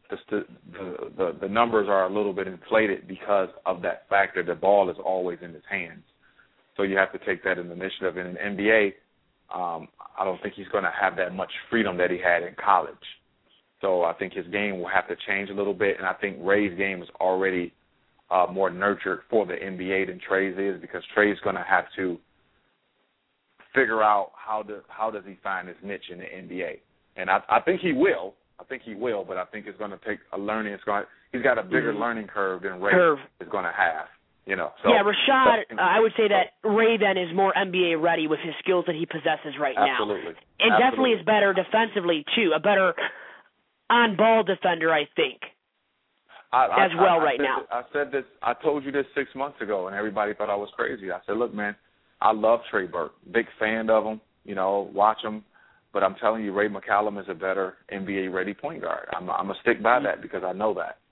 the numbers are a little bit inflated because of that factor. The ball is always in his hands. So you have to take that in the initiative. In an NBA, I don't think he's going to have that much freedom that he had in college. So I think his game will have to change a little bit, and I think Ray's game is already more nurtured for the NBA than Trey's is, because Trey's going to have to figure out how does he find his niche in the NBA. And I think he will. But I think it's going to take a learning. He's got a bigger learning curve than Ray is going to have. So, Rashad, I would say that Ray then is more NBA ready with his skills that he possesses right now. And definitely is better defensively too, a better on-ball defender, I think, right now. I said this. I told you this 6 months ago, and everybody thought I was crazy. I said, look, man, I love Trey Burke. Big fan of him. Watch him. But I'm telling you, Ray McCallum is a better NBA-ready point guard. I'm going to stick by that because I know that.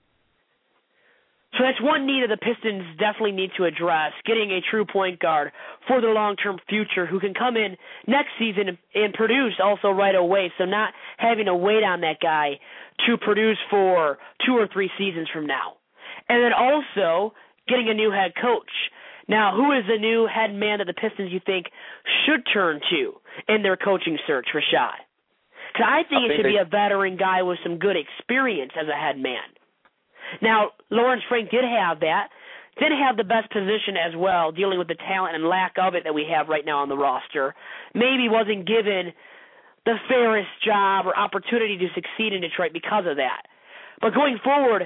So that's one need that the Pistons definitely need to address, getting a true point guard for their long-term future who can come in next season and produce also right away, so not having to wait on that guy to produce for 2 or 3 seasons from now. And then also getting a new head coach. Now, who is the new head man that the Pistons you think should turn to in their coaching search, Rashad? Because I think it should be a veteran guy with some good experience as a head man. Now, Lawrence Frank did have that, did have the best position as well, dealing with the talent and lack of it that we have right now on the roster. Maybe wasn't given the fairest job or opportunity to succeed in Detroit because of that. But going forward,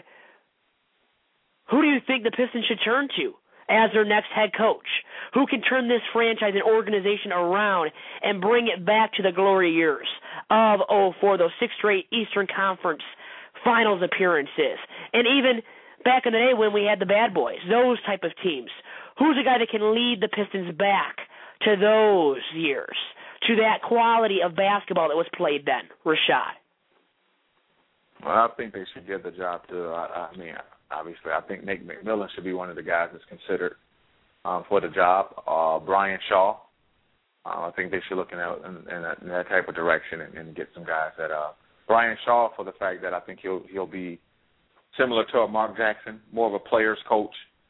who do you think the Pistons should turn to as their next head coach? Who can turn this franchise and organization around and bring it back to the glory years of 2004, those 6 straight Eastern Conference Finals appearances, and even back in the day when we had the Bad Boys, those type of teams? Who's a guy that can lead the Pistons back to those years, to that quality of basketball that was played then? Rashad. Well, I think they should give the job to, obviously, I think Nate McMillan should be one of the guys that's considered for the job. Brian Shaw, I think they should look in that type of direction and get some guys that Brian Shaw, for the fact that I think he'll be similar to a Mark Jackson, more of a player's coach,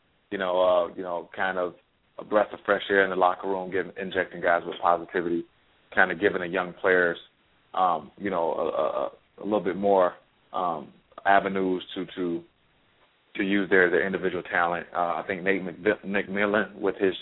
kind of a breath of fresh air in the locker room, injecting guys with positivity, kind of giving the young players, a little bit more avenues to use their individual talent. I think Nate McMillan, with his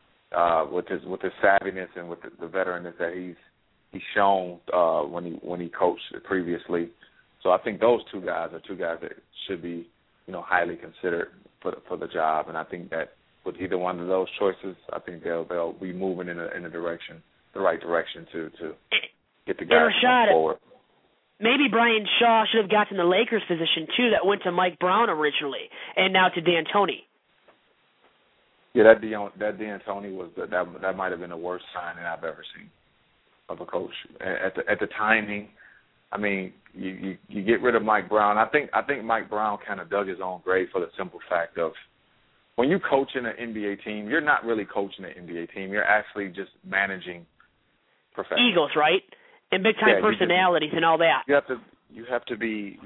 savviness and with the veteranness that he's shown when he coached previously. So I think those two guys are two guys that should be, highly considered for the job. And I think that with either one of those choices, I think they'll be moving in the right direction to get the guys forward. Maybe Brian Shaw should have gotten the Lakers position too, that went to Mike Brown originally, and now to D'Antoni. Yeah, that D'Antoni that might have been the worst signing I've ever seen of a coach. At the timing, I mean, you get rid of Mike Brown. I think Mike Brown kind of dug his own grave for the simple fact of, when you coach in an NBA team, you're not really coaching an NBA team. You're actually just managing professionals. Eagles, right? And big time personalities and all that. You have to be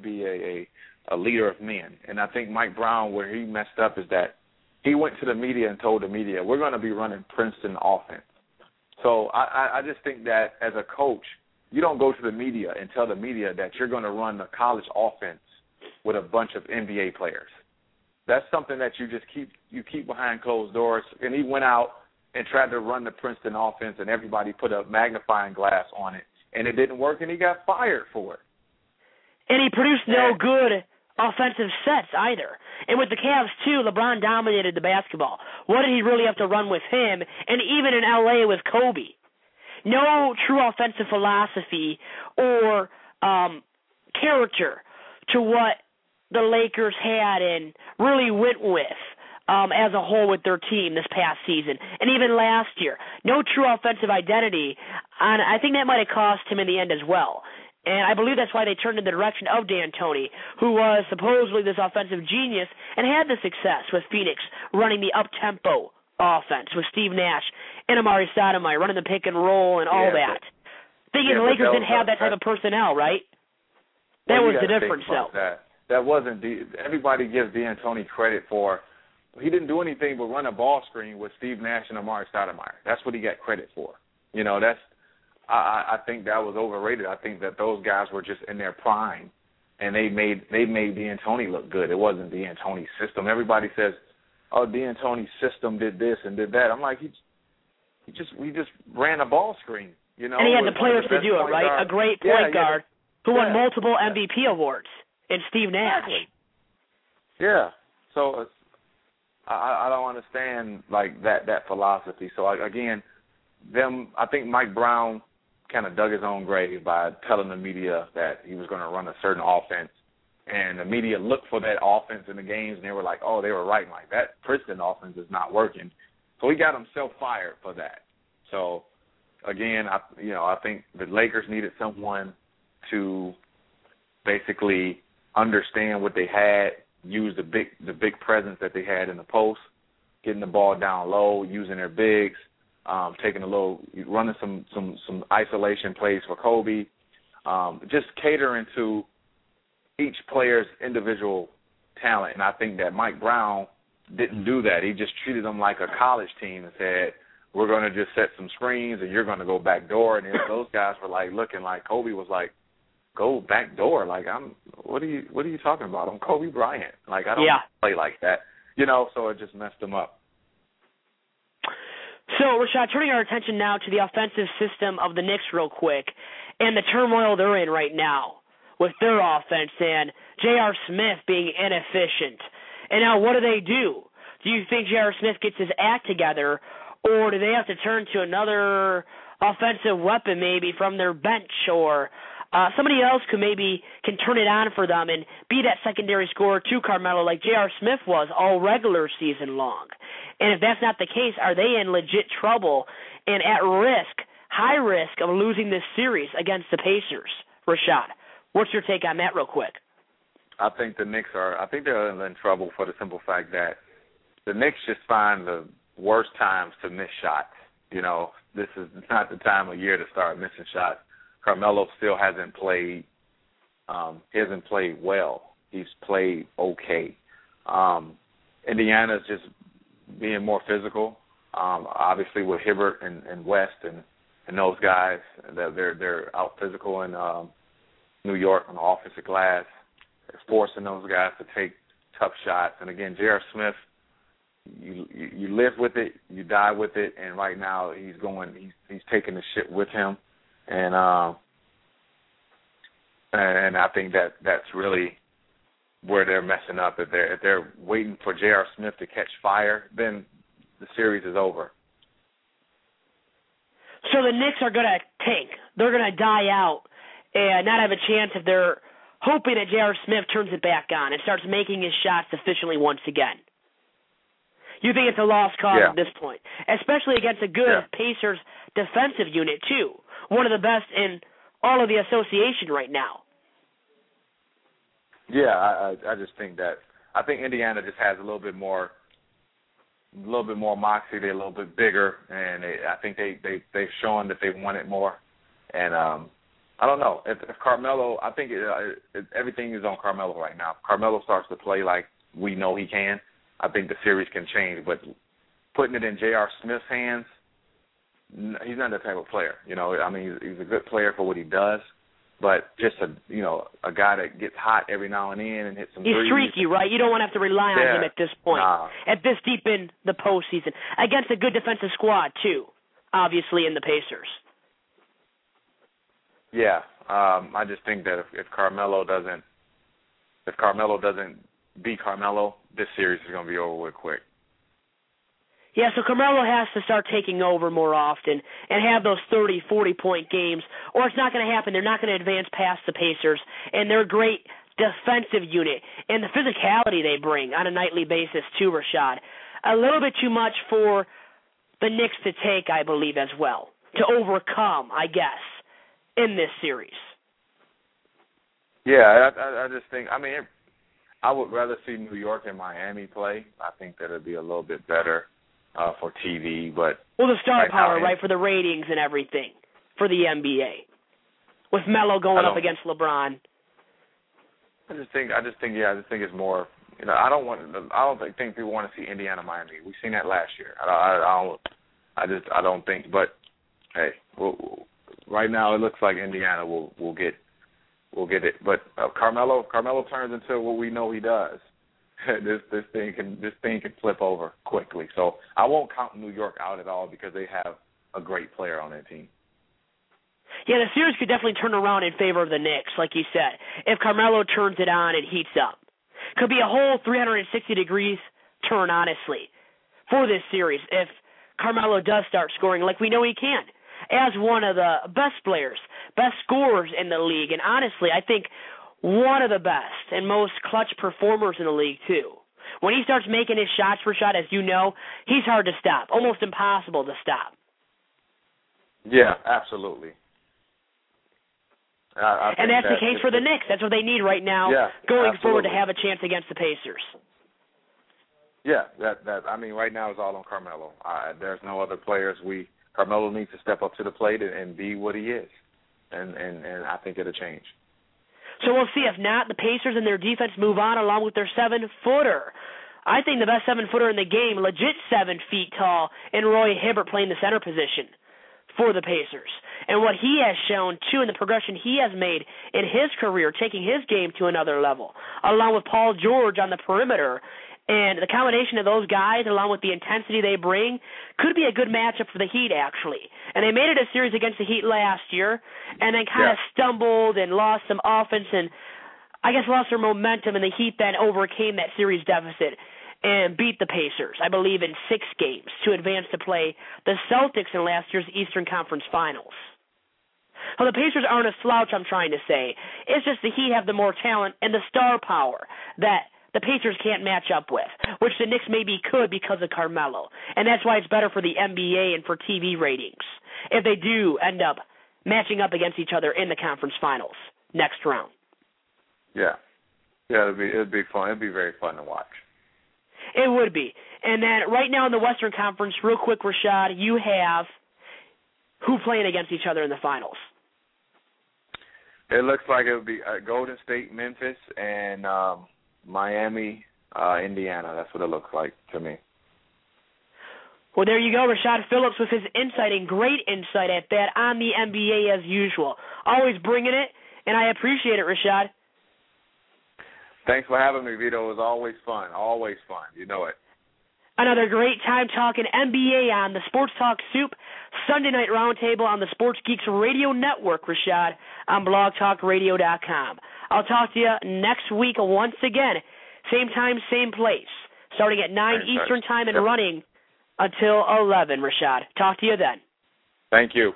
a leader of men. And I think Mike Brown, where he messed up is that he went to the media and told the media, we're going to be running Princeton offense. So I just think that as a coach, you don't go to the media and tell the media that you're going to run the college offense with a bunch of NBA players. That's something that you just keep behind closed doors. And he went out and tried to run the Princeton offense, and everybody put a magnifying glass on it, and it didn't work, and he got fired for it. And he produced no good offensive sets either. And with the Cavs, too, LeBron dominated the basketball. What did he really have to run with him? And even in L.A. with Kobe. No true offensive philosophy or character to what the Lakers had and really went with as a whole with their team this past season, and even last year. No true offensive identity, and I think that might have cost him in the end as well. And I believe that's why they turned in the direction of D'Antoni, who was supposedly this offensive genius and had the success with Phoenix running the up-tempo offense with Steve Nash and Amari Stoudemire running the pick and roll and all that. Thinking the Lakers didn't have that type of personnel, right? That was the difference, though. That wasn't everybody gives D'Antoni credit for. He didn't do anything but run a ball screen with Steve Nash and Amari Stoudemire. That's what he got credit for. I think that was overrated. I think that those guys were just in their prime, and they made D'Antoni look good. It wasn't D'Antoni's system. Everybody says, "Oh, D'Antoni's system did this and did that." I'm like, he just ran a ball screen. And he had the players to do it, right? A great point guard who won multiple MVP awards, and Steve Nash. Exactly. Yeah. So I don't understand that philosophy. So again, I think Mike Brown kind of dug his own grave by telling the media that he was going to run a certain offense, and the media looked for that offense in the games, and they were like, "Oh, they were right, Mike. That Princeton offense is not working." So he got himself fired for that. So again, I think the Lakers needed someone to basically understand what they had, use the big presence that they had in the post, getting the ball down low, using their bigs, running some isolation plays for Kobe, just catering to each player's individual talent. And I think that Mike Brown didn't do that. He just treated them like a college team and said, "We're going to just set some screens and you're going to go back door." And those guys were looking like Kobe was like, "Go back door." What are you talking about? I'm Kobe Bryant. I don't play like that. So it just messed them up. So, Rashad, turning our attention now to the offensive system of the Knicks real quick and the turmoil they're in right now with their offense and J.R. Smith being inefficient. And now what do? Do you think J.R. Smith gets his act together, or do they have to turn to another offensive weapon maybe from their bench, or somebody else who maybe can turn it on for them and be that secondary scorer to Carmelo like J.R. Smith was all regular season long? And if that's not the case, are they in legit trouble and at risk, high risk of losing this series against the Pacers? Rashad, what's your take on that real quick? I think the Knicks they're in trouble for the simple fact that the Knicks just find the worst times to miss shots. You know, this is not the time of year to start missing shots. Carmelo still hasn't played. He hasn't played well. He's played okay. Indiana's just being more physical. Obviously, with Hibbert and West and those guys, they're out physical in New York on the offensive glass. It's forcing those guys to take tough shots. And again, J.R. Smith, you live with it, you die with it, and right now he's taking the shit with him, and I think that's really where they're messing up. If they're waiting for J.R. Smith to catch fire, then the series is over. So the Knicks are going to tank. They're going to die out and not have a chance if they're hoping that J.R. Smith turns it back on and starts making his shots efficiently once again. You think it's a lost cause at this point, especially against a good Pacers defensive unit, too. One of the best in all of the association right now. Yeah, I just think that I think Indiana just has a little bit more moxie. They're a little bit bigger, and I think they've shown that they want it more. And I don't know if Carmelo. I think everything is on Carmelo right now. If Carmelo starts to play like we know he can, I think the series can change. But putting it in J.R. Smith's hands, he's not that type of player. You know, I mean, he's a good player for what he does, but just a guy that gets hot every now and then and hits some threes. He's streaky, right? You don't want to have to rely on him at this point, at this deep in the postseason, against a good defensive squad too, obviously in the Pacers. Yeah, I just think that if Carmelo doesn't beat Carmelo, this series is going to be over with quick. Yeah, so Carmelo has to start taking over more often and have those 30, 40-point games, or it's not going to happen. They're not going to advance past the Pacers, and they're a great defensive unit. And the physicality they bring on a nightly basis too, Rashad, a little bit too much for the Knicks to take, I believe, as well, to overcome, I guess, in this series. Yeah, I just think, I mean, I would rather see New York and Miami play. I think that it'd be a little bit better for TV, but the star power, right, for the ratings and everything for the NBA, with Melo going up against LeBron. I just think it's more. You know, I don't think people want to see Indiana Miami. We've seen that last year. I don't think. But hey, right now it looks like Indiana will get it. But Carmelo turns into what we know he does. This thing can flip over quickly. So I won't count New York out at all because they have a great player on their team. Yeah, the series could definitely turn around in favor of the Knicks, like you said, if Carmelo turns it on and heats up. Could be a whole 360 degrees turn, honestly, for this series if Carmelo does start scoring like we know he can, as one of the best players, best scorers in the league, and honestly, I think one of the best and most clutch performers in the league, too. When he starts making his shots per shot, as you know, he's hard to stop, almost impossible to stop. Yeah, absolutely. And that's the case for the Knicks. That's what they need right now, going forward to have a chance against the Pacers. Yeah, I mean, right now it's all on Carmelo. There's no other players. Carmelo needs to step up to the plate and be what he is, and I think it'll change. So we'll see. If not, the Pacers and their defense move on along with their 7-footer. I think the best 7-footer in the game, legit 7 feet tall, and Roy Hibbert playing the center position for the Pacers. And what he has shown, too, in the progression he has made in his career, taking his game to another level, along with Paul George on the perimeter, And the combination of those guys, along with the intensity they bring, could be a good matchup for the Heat, actually. And they made it a series against the Heat last year, and then kind of stumbled and lost some offense and, I guess, lost their momentum, and the Heat then overcame that series deficit and beat the Pacers, I believe, in 6 games to advance to play the Celtics in last year's Eastern Conference Finals. Well, the Pacers aren't a slouch, I'm trying to say. It's just the Heat have the more talent and the star power that the Pacers can't match up with, which the Knicks maybe could because of Carmelo. And that's why it's better for the NBA and for TV ratings if they do end up matching up against each other in the conference finals next round. Yeah, it'd be fun. It'd be very fun to watch. It would be. And then right now in the Western Conference, real quick, Rashad, you have who playing against each other in the finals? It looks like it would be Golden State, Memphis, and Miami, Indiana. That's what it looks like to me. Well, there you go, Rashad Phillips with his insight, and great insight at that on the NBA as usual. Always bringing it, and I appreciate it, Rashad. Thanks for having me, Vito. It was always fun. Always fun. You know it. Another great time talking NBA on the Sports Talk Soup Sunday Night Roundtable on the Sports Geeks Radio Network, Rashad, on blogtalkradio.com. I'll talk to you next week once again. Same time, same place. Starting at 9 Eastern Time and running until 11, Rashad. Talk to you then. Thank you.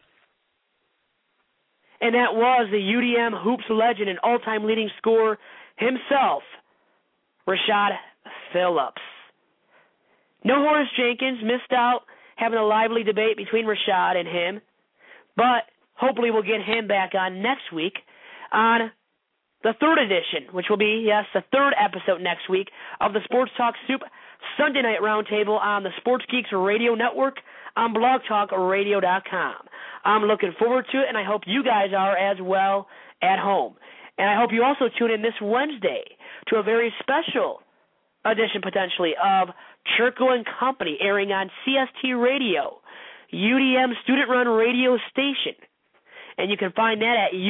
And that was the UDM Hoops legend and all-time leading scorer himself, Rashad Phillips. No Horace Jenkins, missed out having a lively debate between Rashad and him, but hopefully we'll get him back on next week on the 3rd edition, which will be, yes, the 3rd episode next week of the Sports Talk Soup Sunday Night Roundtable on the Sports Geeks Radio Network on blogtalkradio.com. I'm looking forward to it, and I hope you guys are as well at home. And I hope you also tune in this Wednesday to a very special edition, potentially, of Churko and Company, airing on CST Radio, UDM student-run radio station. And you can find that at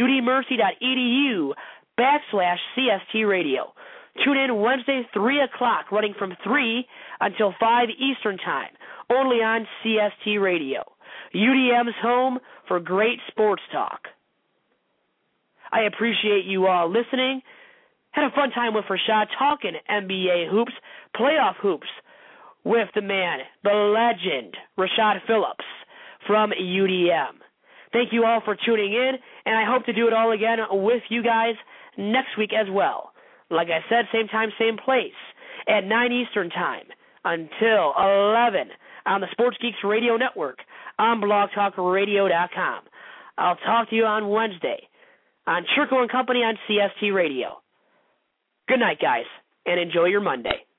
udmercy.edu/CST Radio. Tune in Wednesday, 3 o'clock, running from 3 until 5 Eastern Time, only on CST Radio, UDM's home for great sports talk. I appreciate you all listening. Had a fun time with Rashad talking NBA hoops, playoff hoops, with the man, the legend, Rashad Phillips from UDM. Thank you all for tuning in, and I hope to do it all again with you guys next week as well. Like I said, same time, same place, at 9 Eastern Time until 11 on the Sports Geeks Radio Network on blogtalkradio.com. I'll talk to you on Wednesday on Churko and Company on CST Radio. Good night, guys, and enjoy your Monday.